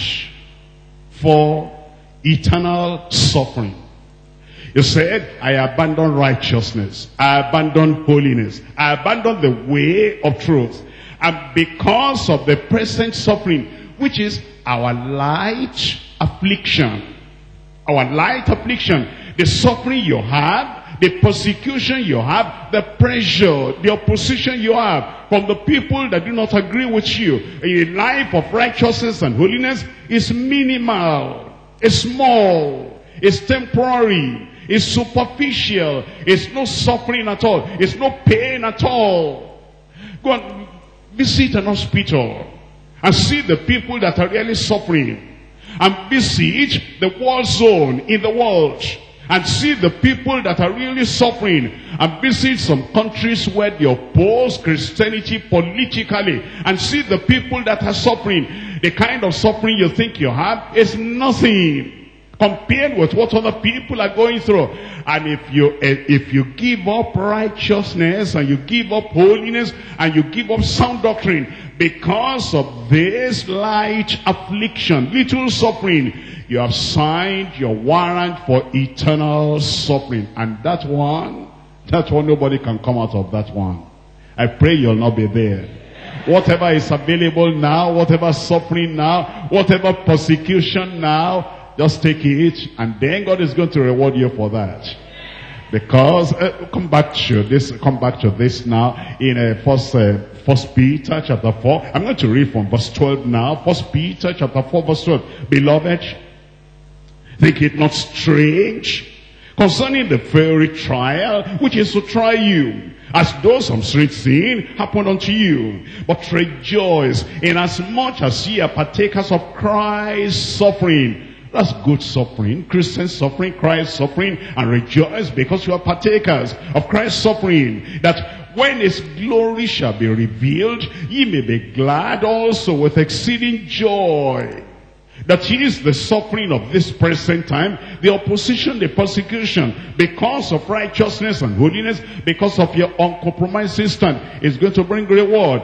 for eternal suffering. You said, I abandon righteousness. I abandon holiness. I abandon the way of truth. And because of the present suffering, which is our light affliction. Our light affliction. The suffering you have, the persecution you have, the pressure, the opposition you have from the people that do not agree with you in a life of righteousness and holiness is minimal, it's small, it's temporary, it's superficial, it's no suffering at all, it's no pain at all. Go and visit an hospital and see the people that are really suffering, and visit the war zone in the world and see the people that are really suffering, and visit some countries where they oppose Christianity politically, and see the people that are suffering. The kind of suffering you think you have is nothing compared with what other people are going through. And if you give up righteousness, and you give up holiness, and you give up sound doctrine, because of this light affliction, little suffering, you have signed your warrant for eternal suffering. And that one, nobody can come out of that one. I pray you'll not be there. Whatever is available now, whatever suffering now, whatever persecution now, just take it, and then God is going to reward you for that. Because come back to this now in First Peter chapter 4. I'm going to read from verse 12 now. First Peter chapter 4 verse 12. Beloved, think it not strange concerning the fiery trial which is to try you, as though some strange sin happened unto you. But rejoice, inasmuch as ye are partakers of Christ's suffering. That's good suffering, Christian suffering, Christ's suffering, and rejoice because you are partakers of Christ's suffering, that when his glory shall be revealed, ye may be glad also with exceeding joy. That is the suffering of this present time, the opposition, the persecution, because of righteousness and holiness, because of your uncompromising stand, is going to bring reward.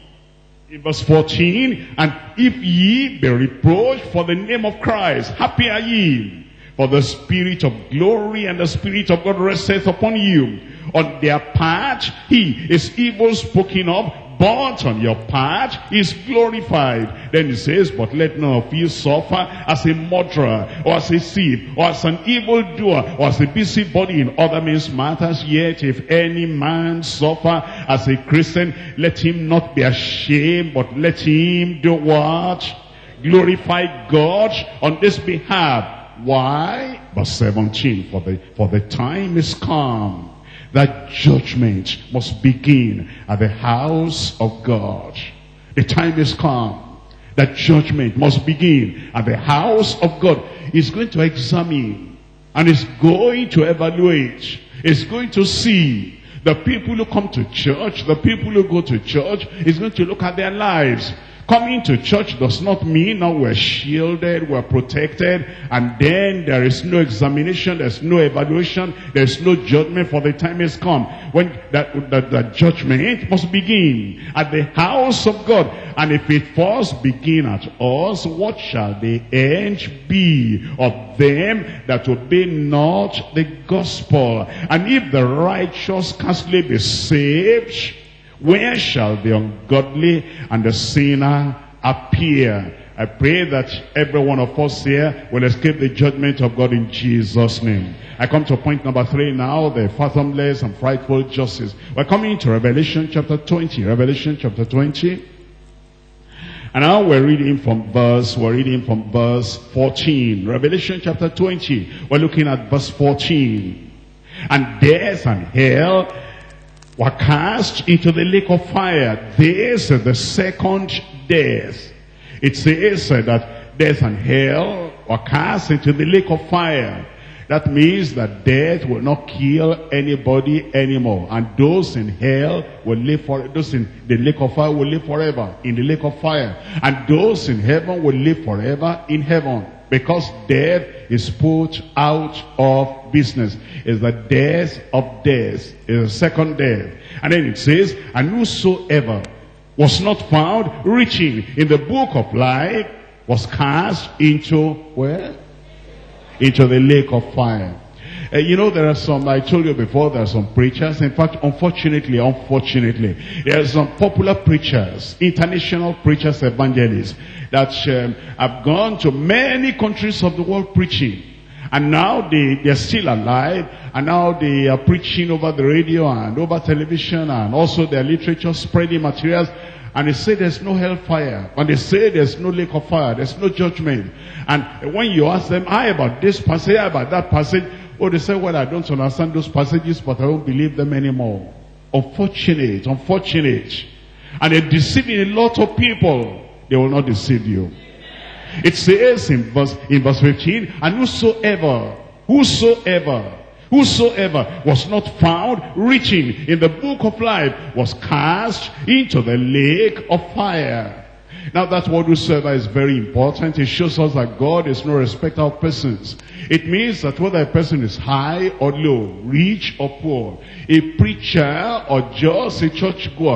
In verse 14, and if ye be reproached for the name of Christ, happy are ye, for the Spirit of glory and the Spirit of God resteth upon you. On their part, he is evil spoken of, but on your part is glorified. Then he says, but let none of you suffer as a murderer, or as a thief, or as an evildoer, or as a busybody in other men's matters. Yet if any man suffer as a Christian, let him not be ashamed, but let him do what? Glorify God on this behalf. Why? Verse 17, for the time is come that judgment must begin at the house of God. The time is come that judgment must begin at the house of God. He's going to examine, and he's going to evaluate. He's going to see the people who come to church, the people who go to church. He's going to look at their lives. Coming to church does not mean now we're shielded, we're protected, and then there is no examination, there's no evaluation, there's no judgment, for the time has come when that judgment must begin at the house of God. And if it first begin at us, what shall the end be of them that obey not the gospel? And if the righteous scarcely be saved, where shall the ungodly and the sinner appear? I pray that every one of us here will escape the judgment of God in Jesus' name. I come to point number 3 now, the fathomless and frightful justice. We're coming to Revelation chapter 20. Revelation chapter 20. And now we're reading from verse 14. Revelation chapter 20. We're looking at verse 14. And death and hell were cast into the lake of fire. This is the second death. It says that death and hell were cast into the lake of fire. That means that death will not kill anybody anymore. And those in hell will live forever. Those in the lake of fire will live forever in the lake of fire. And those in heaven will live forever in heaven. Because death is put out of business. It's the death of death. It's the second death. And then it says, and whosoever was not found written in the book of life was cast into where? Into the lake of fire. You know, there are some, I told you before, there are some preachers. In fact, unfortunately, there are some popular preachers, international preachers, evangelists, that have gone to many countries of the world preaching. And now they're still alive, and now they are preaching over the radio and over television, and also their literature, spreading materials. And they say there's no hellfire. And they say there's no lake of fire. There's no judgment. And when you ask them, how about this passage, how about that passage? Oh, they say, well, I don't understand those passages, but I don't believe them anymore. Unfortunate. And they're deceiving a lot of people. They will not deceive you. It says in verse 15, and whosoever was not found written in the book of life was cast into the lake of fire. Now that word whosoever is very important. It shows us that God is no respecter of persons. It means that whether a person is high or low, rich or poor, a preacher or just a churchgoer,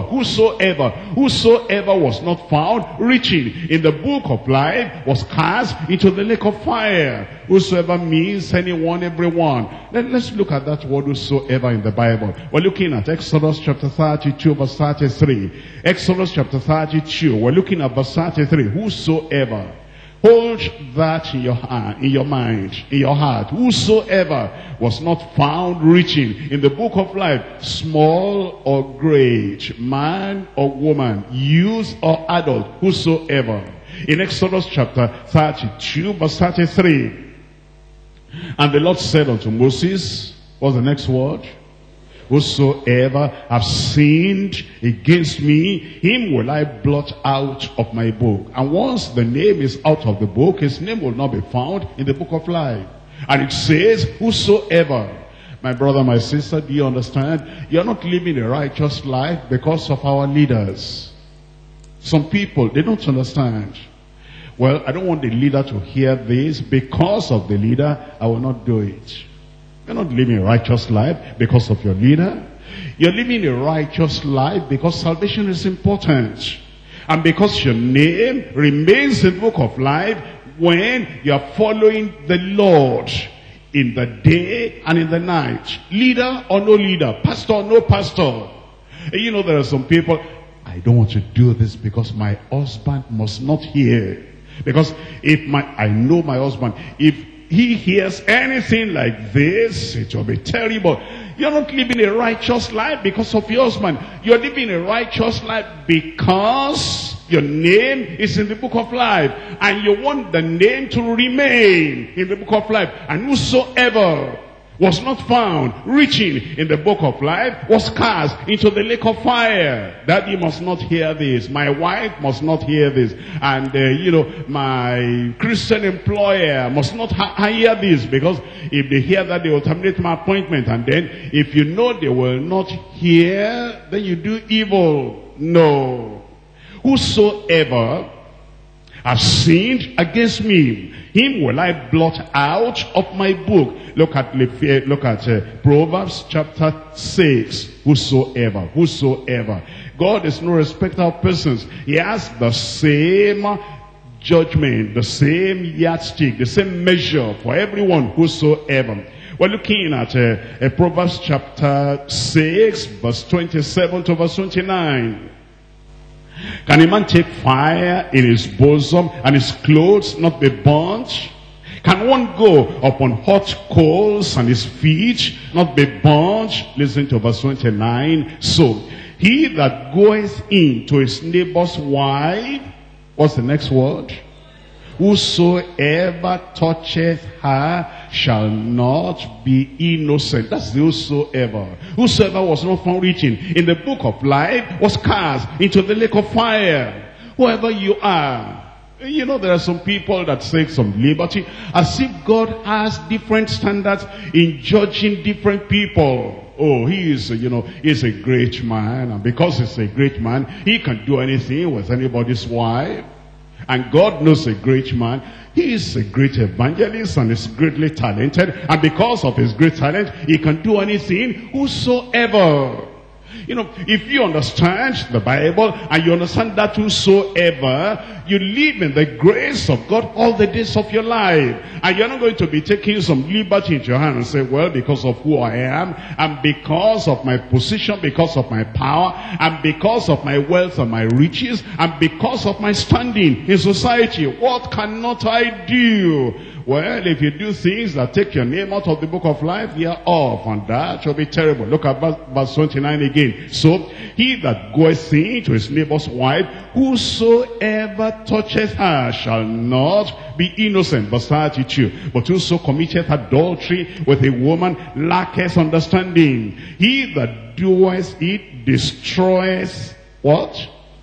whosoever was not found reaching in the book of life was cast into the lake of fire. Whosoever means anyone, everyone. Let's look at that word whosoever in the Bible. We're looking at Exodus chapter 32 verse 33. Exodus chapter 32, we're looking at verse 33. Whosoever. Hold that in your hand, in your mind, in your heart. Whosoever was not found reaching in the book of life, small or great, man or woman, youth or adult, whosoever. In Exodus chapter 32 verse 33. And the Lord said unto Moses, what's the next word? Whosoever have sinned against me, him will I blot out of my book. And once the name is out of the book, his name will not be found in the book of life. And it says, whosoever. My brother, my sister, do you understand? You're not living a righteous life because of our leaders. Some people, they don't understand. Well, I don't want the leader to hear this. Because of the leader, I will not do it. You're not living a righteous life because of your leader. You're living a righteous life because salvation is important. And because your name remains in the book of life when you are following the Lord in the day and in the night. Leader or no leader, pastor or no pastor. And you know, there are some people, I don't want to do this because my husband must not hear. Because I know my husband, if he hears anything like this, it will be terrible. You're not living a righteous life because of your husband. You're living a righteous life because your name is in the book of life. And you want the name to remain in the book of life. And whosoever was not found reaching in the book of life was cast into the lake of fire. Daddy must not hear this. My wife must not hear this. And my Christian employer must not hear this, because if they hear that, they will terminate my appointment. And then if you know they will not hear, then you do evil. No. Whosoever have sinned against me, him will I blot out of my book. Look at Proverbs chapter 6. Whosoever. God is no respecter of persons. He has the same judgment, the same yardstick, the same measure for everyone. Whosoever. We're looking at Proverbs chapter 6, verse 27 to verse 29. Can a man take fire in his bosom and his clothes not be burnt? Can one go upon hot coals and his feet not be burnt? Listen to verse 29. So, he that goeth in to his neighbor's wife, what's the next word? Whosoever toucheth her shall not be innocent. That's the whosoever. Whosoever was not found written in the book of life was cast into the lake of fire. Whoever you are. You know, there are some people that take some liberty as if God has different standards in judging different people. Oh, he is, he's a great man, and because he's a great man, he can do anything with anybody's wife. And God knows a great man. He is a great evangelist and is greatly talented. And because of his great talent, he can do anything, whosoever. If you understand the Bible and you understand that whosoever, you live in the grace of God all the days of your life. And you're not going to be taking some liberty into your hand and say, well, because of who I am, and because of my position, because of my power, and because of my wealth and my riches, and because of my standing in society, what cannot I do? Well, if you do things that take your name out of the book of life, you're off, and that will be terrible. Look at verse 29 again. So, he that goeth in to his neighbor's wife, whosoever toucheth her shall not be innocent. Verse 32. But whoso committeth adultery with a woman lacketh understanding. He that doeth it destroys what?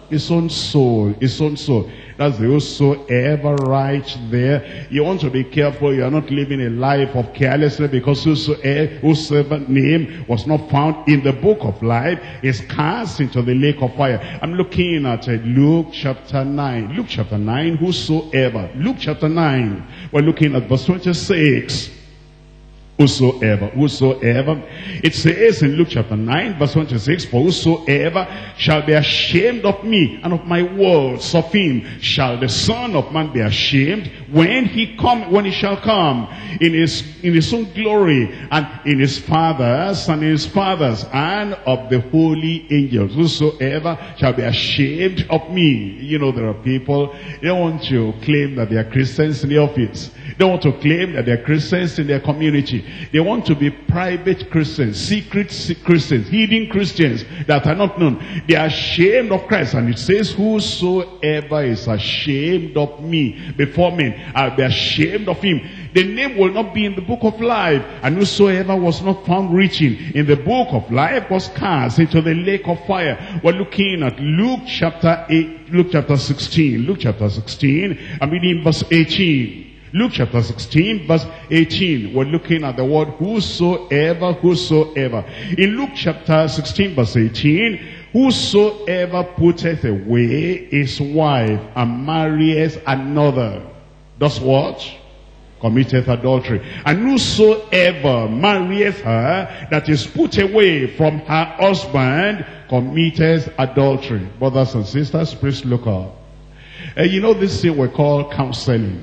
His own soul, his own soul. That's the whosoever right there. You want to be careful. You are not living a life of carelessness, because whosoever name was not found in the book of life is cast into the lake of fire. I'm looking at Luke chapter 9. Luke chapter 9, whosoever. Luke chapter 9. We're looking at verse 26. Whosoever. It says in Luke chapter 9 verse 26, for whosoever shall be ashamed of me and of my words, of him shall the Son of Man be ashamed when he shall come in his own glory, and in his Father's and in his Father's, and of the holy angels. Whosoever shall be ashamed of me. You know, there are people, they don't want to claim that they are Christians in the office. They don't want to claim that they are Christians in their community. They want to be private Christians, secret Christians, hidden Christians that are not known. They are ashamed of Christ. And it says, whosoever is ashamed of me before men, I'll be ashamed of him. The name will not be in the book of life. And whosoever was not found reaching in the book of life was cast into the lake of fire. We're looking at Luke chapter 16. Luke chapter 16, I'm reading verse 18. Luke chapter 16 verse 18. We're looking at the word whosoever. In Luke chapter 16 verse 18, whosoever putteth away his wife and marrieth another, does what? Committeth adultery. And whosoever marrieth her that is put away from her husband committeth adultery. Brothers and sisters, please look up. You know this thing we call counseling.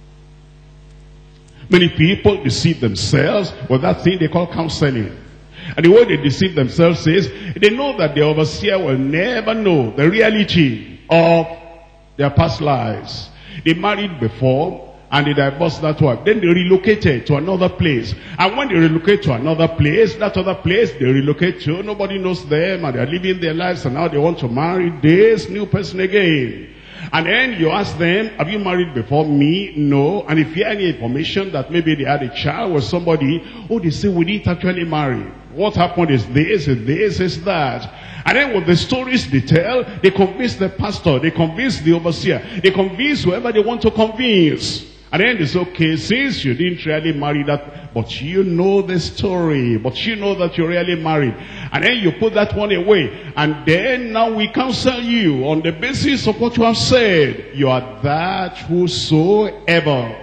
Many people deceive themselves with that thing they call counseling. And the way they deceive themselves is, they know that the overseer will never know the reality of their past lives. They married before, and they divorced that wife. Then they relocated to another place. And when they relocate to another place, that other place they relocate to, nobody knows them, and they're living their lives, and now they want to marry this new person again. And then you ask them, have you married before? Me? No. And if you have any information that maybe they had a child with somebody, oh, they say we didn't actually marry. What happened is this, is that. And then with the stories they tell, they convince the pastor, they convince the overseer, they convince whoever they want to convince. And then they say, okay, since you didn't really marry that, but you know the story, but you know that you really married. And then you put that one away. And then now we counsel you on the basis of what you have said. You are that whosoever.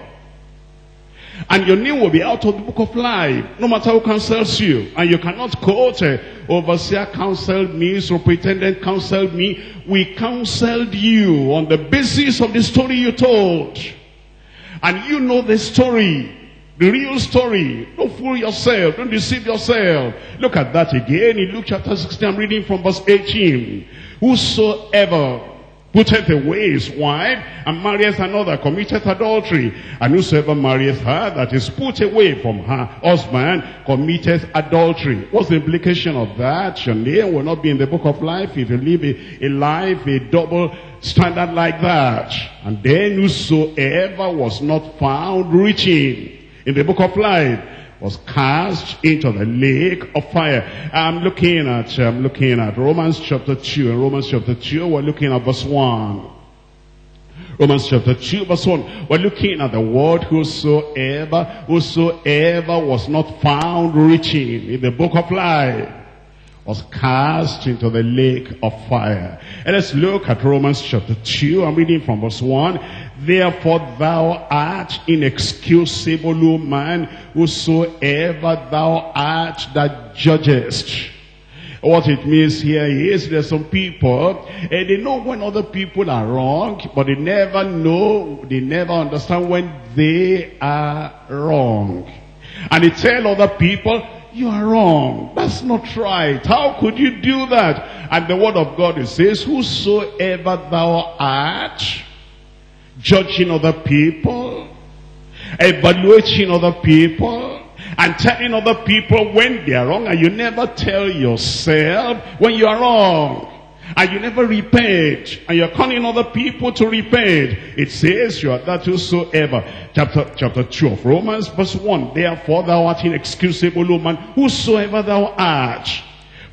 And your name will be out of the book of life, no matter who counsels you. And you cannot quote, overseer counseled me, superintendent counseled me. We counseled you on the basis of the story you told. And you know the story, the real story. Don't fool yourself. Don't deceive yourself. Look at that again in Luke chapter 16. I'm reading from verse 18. Whosoever putteth away his wife and marrieth another committeth adultery. And whosoever marrieth her that is put away from her husband committeth adultery. What's the implication of that? Your name will not be in the book of life if you live a life, a double standard like that. And then whosoever was not found reaching in the book of life was cast into the lake of fire. I'm looking at Romans chapter 2. In Romans chapter 2, we're looking at verse 1. Romans chapter 2 verse 1. We're looking at the word whosoever was not found reaching in the book of life was cast into the lake of fire. And let's look at Romans chapter 2. I'm reading from verse 1. Therefore thou art inexcusable, O man, whosoever thou art that judgest. What it means here is there's some people, they know when other people are wrong, but they never understand when they are wrong. And they tell other people, you are wrong. That's not right. How could you do that? And the word of God, it says, whosoever thou art, judging other people, evaluating other people, and telling other people when they are wrong, and you never tell yourself when you are wrong. And you never repent, and you're calling other people to repent. It says you are that whosoever. Chapter 2 of Romans verse 1. Therefore thou art inexcusable, O man, whosoever thou art.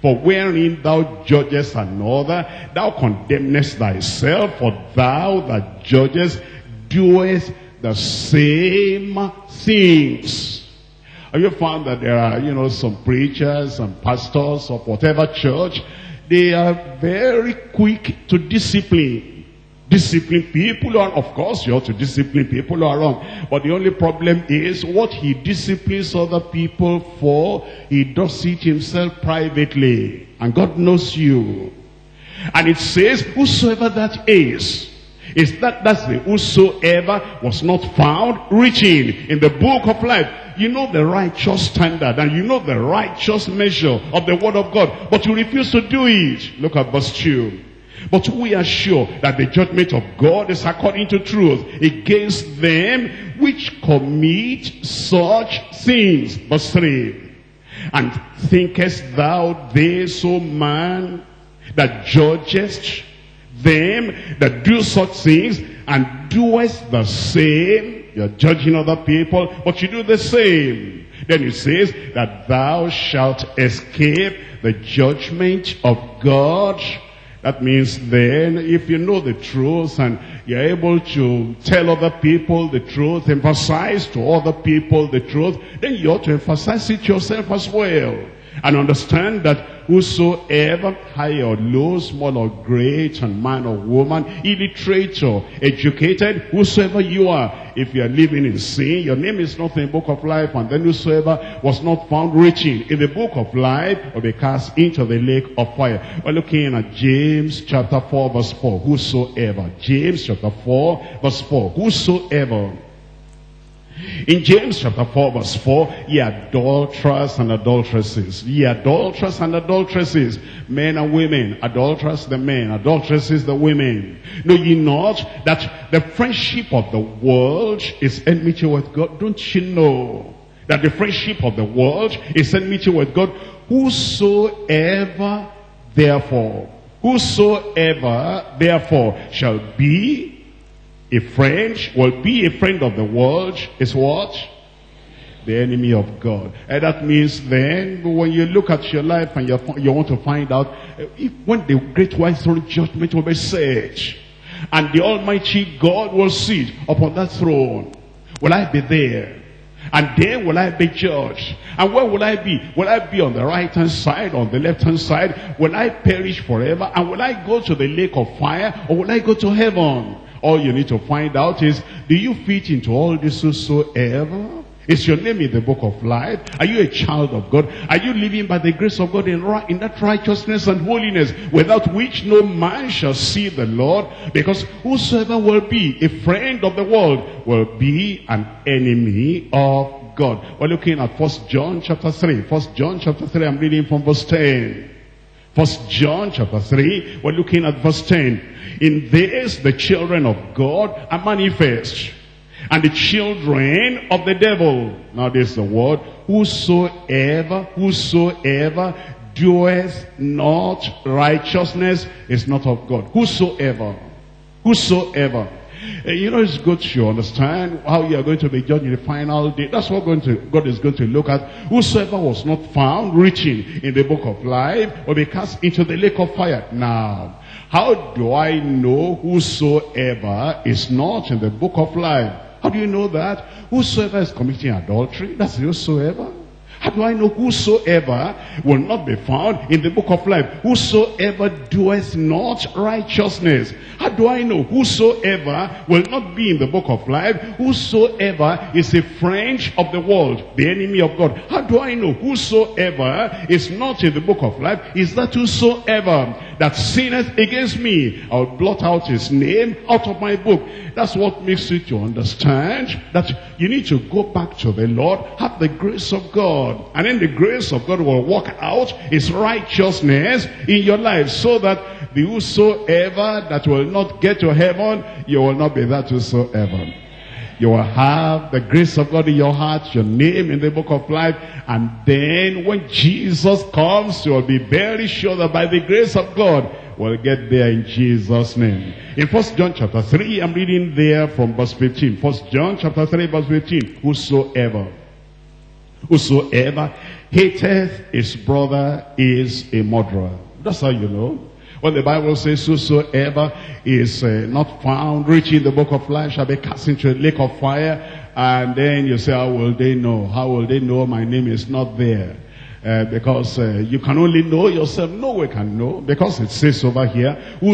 For wherein thou judgest another, thou condemnest thyself, for thou that judgest doest the same things. Have you found that there are, some preachers and pastors of whatever church, they are very quick to discipline people, and of course you ought to discipline people who are wrong. But the only problem is what he disciplines other people for, he does it himself privately. And God knows you. And it says, whosoever that is that's the whosoever was not found written in the book of life. You know the righteous standard and you know the righteous measure of the word of God, but you refuse to do it. Look at verse 2. But we are sure that the judgment of God is according to truth against them which commit such things. Verse 3. And thinkest thou this, O man, that judgest them that do such things, and doest the same? You're judging other people, but you do the same. Then it says that thou shalt escape the judgment of God. That means then, if you know the truth and you're able to tell other people the truth, emphasize to other people the truth, then you ought to emphasize it yourself as well. And understand that whosoever, high or low, small or great, and man or woman, illiterate or educated, whosoever you are, if you are living in sin, your name is not in the book of life, and then whosoever was not found written in the book of life will be cast into the lake of fire. We're looking at James chapter 4 verse 4. Whosoever. James chapter 4 verse 4. Whosoever. In James chapter 4 verse 4, ye adulterers and adulteresses, ye adulterers and adulteresses, men and women, adulterers the men, adulteresses the women. Know ye not that the friendship of the world is enmity with God? Don't you know that the friendship of the world is enmity with God? Whosoever therefore shall be a friend, will be a friend of the world, is what? The enemy of God. And that means then, when you look at your life and you want to find out, when the great white throne judgment will be set, and the Almighty God will sit upon that throne, will I be there? And then will I be judged? And where will I be? Will I be on the right hand side, on the left hand side? Will I perish forever? And will I go to the lake of fire, or will I go to heaven? All you need to find out is, do you fit into all this whosoever? Is your name in the book of life? Are you a child of God? Are you living by the grace of God in that righteousness and holiness, without which no man shall see the Lord? Because whosoever will be a friend of the world will be an enemy of God. We're looking at 1 John chapter 3. 1 John chapter 3, I'm reading from verse 10. 1 John chapter 3, we're looking at verse 10. In this the children of God are manifest, and the children of the devil. Now this is the word, whosoever doeth not righteousness is not of God. Whosoever. It's good to understand how you are going to be judged in the final day. That's what God is going to look at. Whosoever was not found written in the book of life will be cast into the lake of fire. Now, how do I know whosoever is not in the book of life? How do you know that? Whosoever is committing adultery, that's whosoever. How do I know whosoever will not be found in the book of life? Whosoever doeth not righteousness. How do I know whosoever will not be in the book of life? Whosoever is a friend of the world, the enemy of God. How do I know whosoever is not in the book of life? Is that whosoever that sinneth against me, I will blot out his name out of my book. That's what makes you to understand that you need to go back to the Lord, have the grace of God, and then the grace of God will work out his righteousness in your life, so that the whosoever that will not get to heaven, you will not be that whosoever. You will have the grace of God in your heart, your name in the book of life, and then when Jesus comes, you will be very sure that by the grace of God, we'll get there in Jesus' name. In 1 John chapter 3, I'm reading there from verse 15. 1 John chapter 3 verse 15. Whosoever hateth his brother is a murderer. That's how you know. When the Bible says, whosoever is not found reaching the book of life shall be cast into a lake of fire. And then you say, how will they know? How will they know my name is not there? Because you can only know yourself. No one can know. Because it says over here,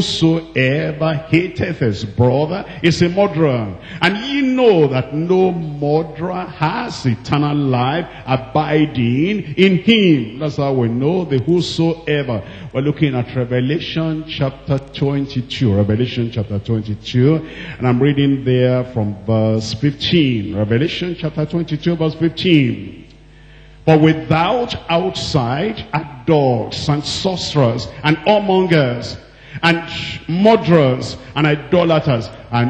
whosoever hateth his brother is a murderer. And ye know that no murderer has eternal life abiding in him. That's how we know the whosoever. We're looking at Revelation chapter 22. Revelation chapter 22. And I'm reading there from verse 15. Revelation chapter 22 verse 15. For without outside are dogs and sorcerers and whoremongers and murderers and idolaters, and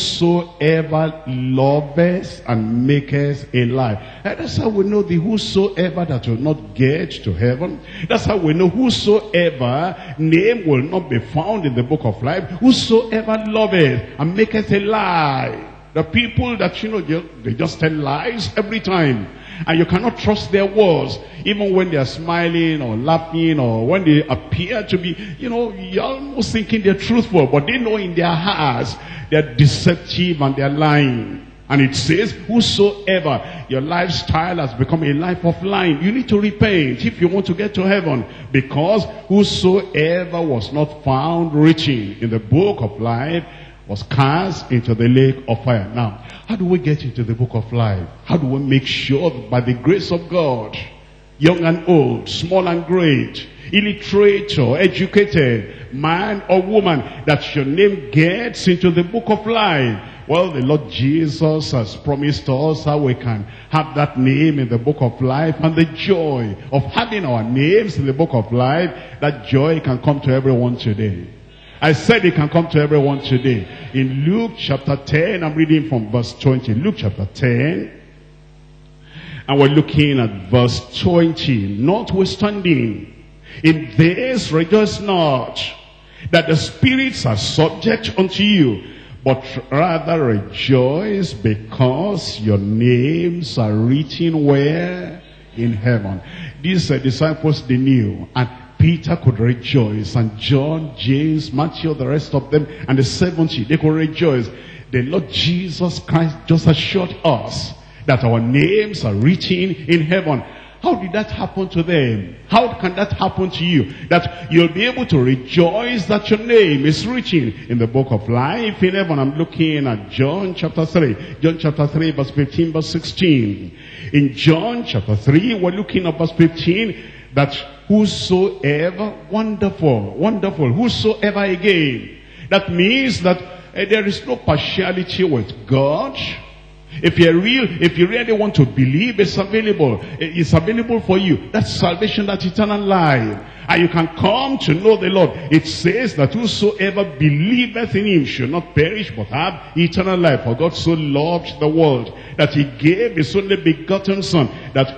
whosoever loveth and maketh a lie. That's how we know the whosoever that will not get to heaven. That's how we know whosoever name will not be found in the book of life. Whosoever loveth and maketh a lie. The people that, they just tell lies every time. And you cannot trust their words, even when they are smiling or laughing, or when they appear to be, you're almost thinking they're truthful, but they know in their hearts they're deceptive and they're lying. And it says, whosoever, your lifestyle has become a life of lying. You need to repent if you want to get to heaven. Because whosoever was not found reaching in the book of life was cast into the lake of fire. Now, how do we get into the book of life? How do we make sure that by the grace of God, young and old, small and great, illiterate or educated, man or woman, that your name gets into the book of life? Well, the Lord Jesus has promised us how we can have that name in the book of life, and the joy of having our names in the book of life, that joy can come to everyone today. I said it can come to everyone today. In Luke chapter 10, I'm reading from verse 20. Luke chapter 10, and we're looking at verse 20. Notwithstanding, in this rejoice not, that the spirits are subject unto you, but rather rejoice because your names are written where? In heaven. These disciples, they knew, and Peter could rejoice, and John, James, Matthew, the rest of them, and the 70, they could rejoice. The Lord Jesus Christ just assured us that our names are written in heaven. How did that happen to them? How can that happen to you? That you'll be able to rejoice that your name is written in the book of life in heaven. I'm looking at John chapter 3. John chapter 3 verse 15 verse 16. In John chapter 3 we're looking at verse 15. That whosoever, wonderful, whosoever again. That means that there is no partiality with God. If you really want to believe, it's available. It's available for you. That's salvation, that's eternal life. And you can come to know the Lord. It says that whosoever believeth in him shall not perish but have eternal life. For God so loved the world that he gave his only begotten Son, that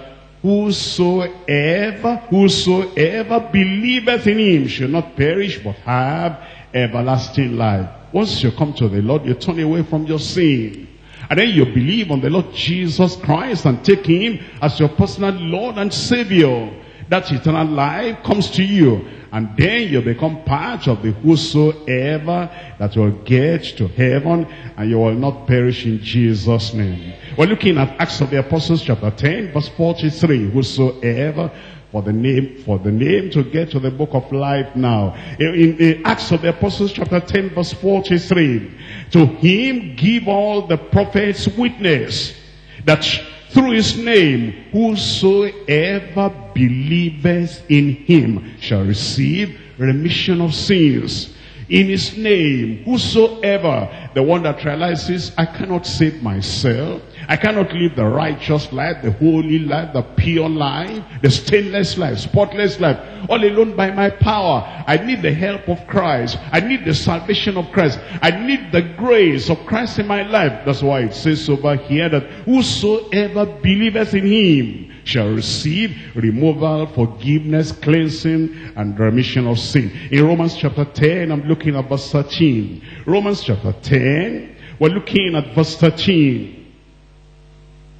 whosoever believeth in him shall not perish but have everlasting life. Once you come to the Lord, you turn away from your sin. And then you believe on the Lord Jesus Christ and take him as your personal Lord and Savior. That eternal life comes to you. And then you become part of the whosoever that will get to heaven, and you will not perish in Jesus' name. We're looking at Acts of the Apostles chapter 10 verse 43. Whosoever, for the name to get to the book of life now. In Acts of the Apostles chapter 10 verse 43. To him give all the prophets witness that through his name, whosoever believeth in him shall receive remission of sins. In his name, whosoever, the one that realizes, I cannot save myself, I cannot live the righteous life, the holy life, the pure life, the stainless life, spotless life, all alone by my power. I need the help of Christ. I need the salvation of Christ. I need the grace of Christ in my life. That's why it says over here that whosoever believeth in him shall receive removal, forgiveness, cleansing, and remission of sin. In Romans chapter 10, I'm looking at verse 13. Romans chapter 10, we're looking at verse 13.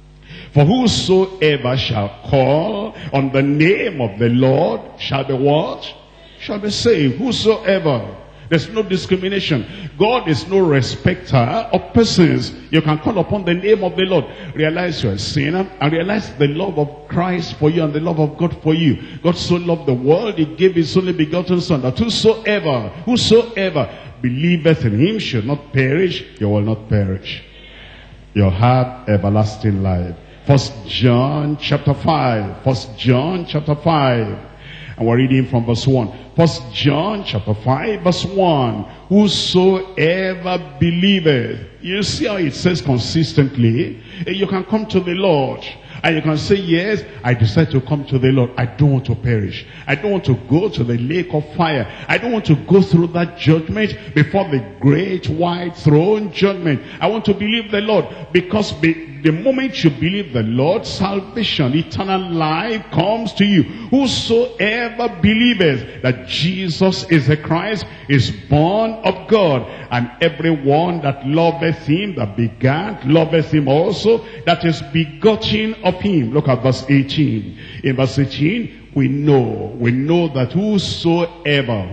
For whosoever shall call on the name of the Lord shall be what? Shall be saved. Whosoever. There's no discrimination. God is no respecter of persons. You can call upon the name of the Lord. Realize you're a sinner and realize the love of Christ for you and the love of God for you. God so loved the world, he gave his only begotten Son, that whosoever believeth in him should not perish. You will not perish. You'll have everlasting life. 1 John chapter 5. 1 John chapter 5. And we're reading from verse 1. 1 John chapter 5 verse 1. Whosoever believeth. You see how it says consistently. You can come to the Lord. And you can say, yes, I decide to come to the Lord. I don't want to perish. I don't want to go to the lake of fire. I don't want to go through that judgment before the great white throne judgment. I want to believe the Lord, because the moment you believe the Lord, salvation, eternal life comes to you. Whosoever believeth that Jesus is the Christ is born of God, and everyone that loveth him, that begat, loveth him also that is begotten of him. Look at verse 18. In verse 18, we know that whosoever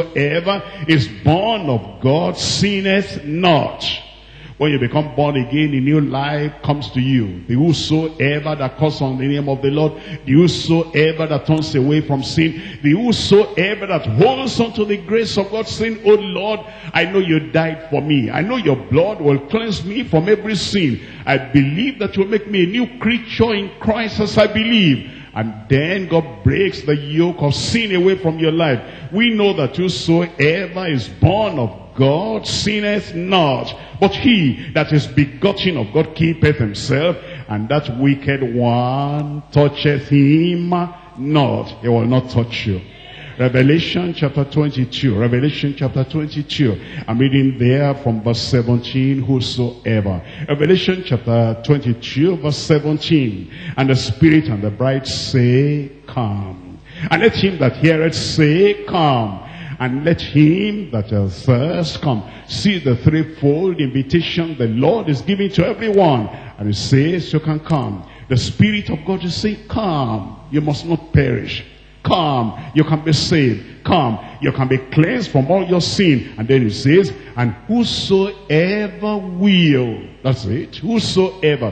is born of God sinneth not. When you become born again, a new life comes to you. The whosoever that calls on the name of the Lord, the whosoever that turns away from sin, the whosoever that holds on to the grace of God, saying, oh Lord, I know you died for me. I know your blood will cleanse me from every sin. I believe that you'll make me a new creature in Christ as I believe. And then God breaks the yoke of sin away from your life. We know that whosoever is born of God sinneth not, but he that is begotten of God keepeth himself, and that wicked one toucheth him not. He will not touch you. Revelation chapter 22. Revelation chapter 22. I'm reading there from verse 17. Whosoever. Revelation chapter 22 verse 17. And the Spirit and the bride say, come. And let him that heareth say, come. And let him that thirst come. See the threefold invitation the Lord is giving to everyone. And he says you can come. The Spirit of God is saying, come. You must not perish. Come, you can be saved. Come, you can be cleansed from all your sin. And then he says, and whosoever will, that's it, whosoever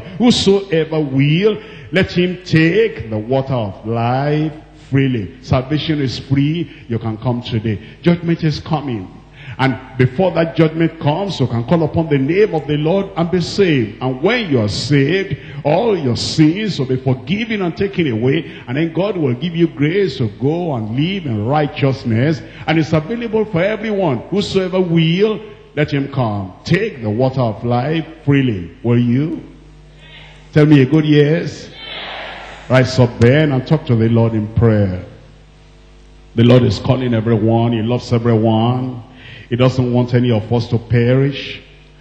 will, let him take the water of life freely. Salvation is free. You can come today. Judgment is coming. And before that judgment comes, you can call upon the name of the Lord and be saved. And when you are saved, all your sins will be forgiven and taken away. And then God will give you grace to go and live in righteousness. And it's available for everyone. Whosoever will, let him come. Take the water of life freely. Will you? Tell me a good yes. Rise up then and talk to the Lord in prayer. The Lord is calling everyone. He loves everyone. He doesn't want any of us to perish.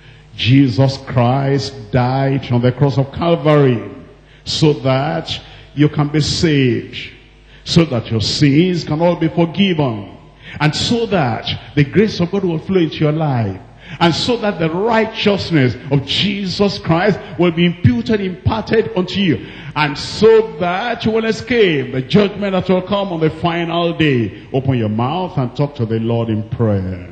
Jesus Christ died on the cross of Calvary so that you can be saved, so that your sins can all be forgiven, and so that the grace of God will flow into your life, and so that the righteousness of Jesus Christ will be imparted unto you, and so that you will escape the judgment that will come on the final day. Open your mouth and talk to the Lord in prayer.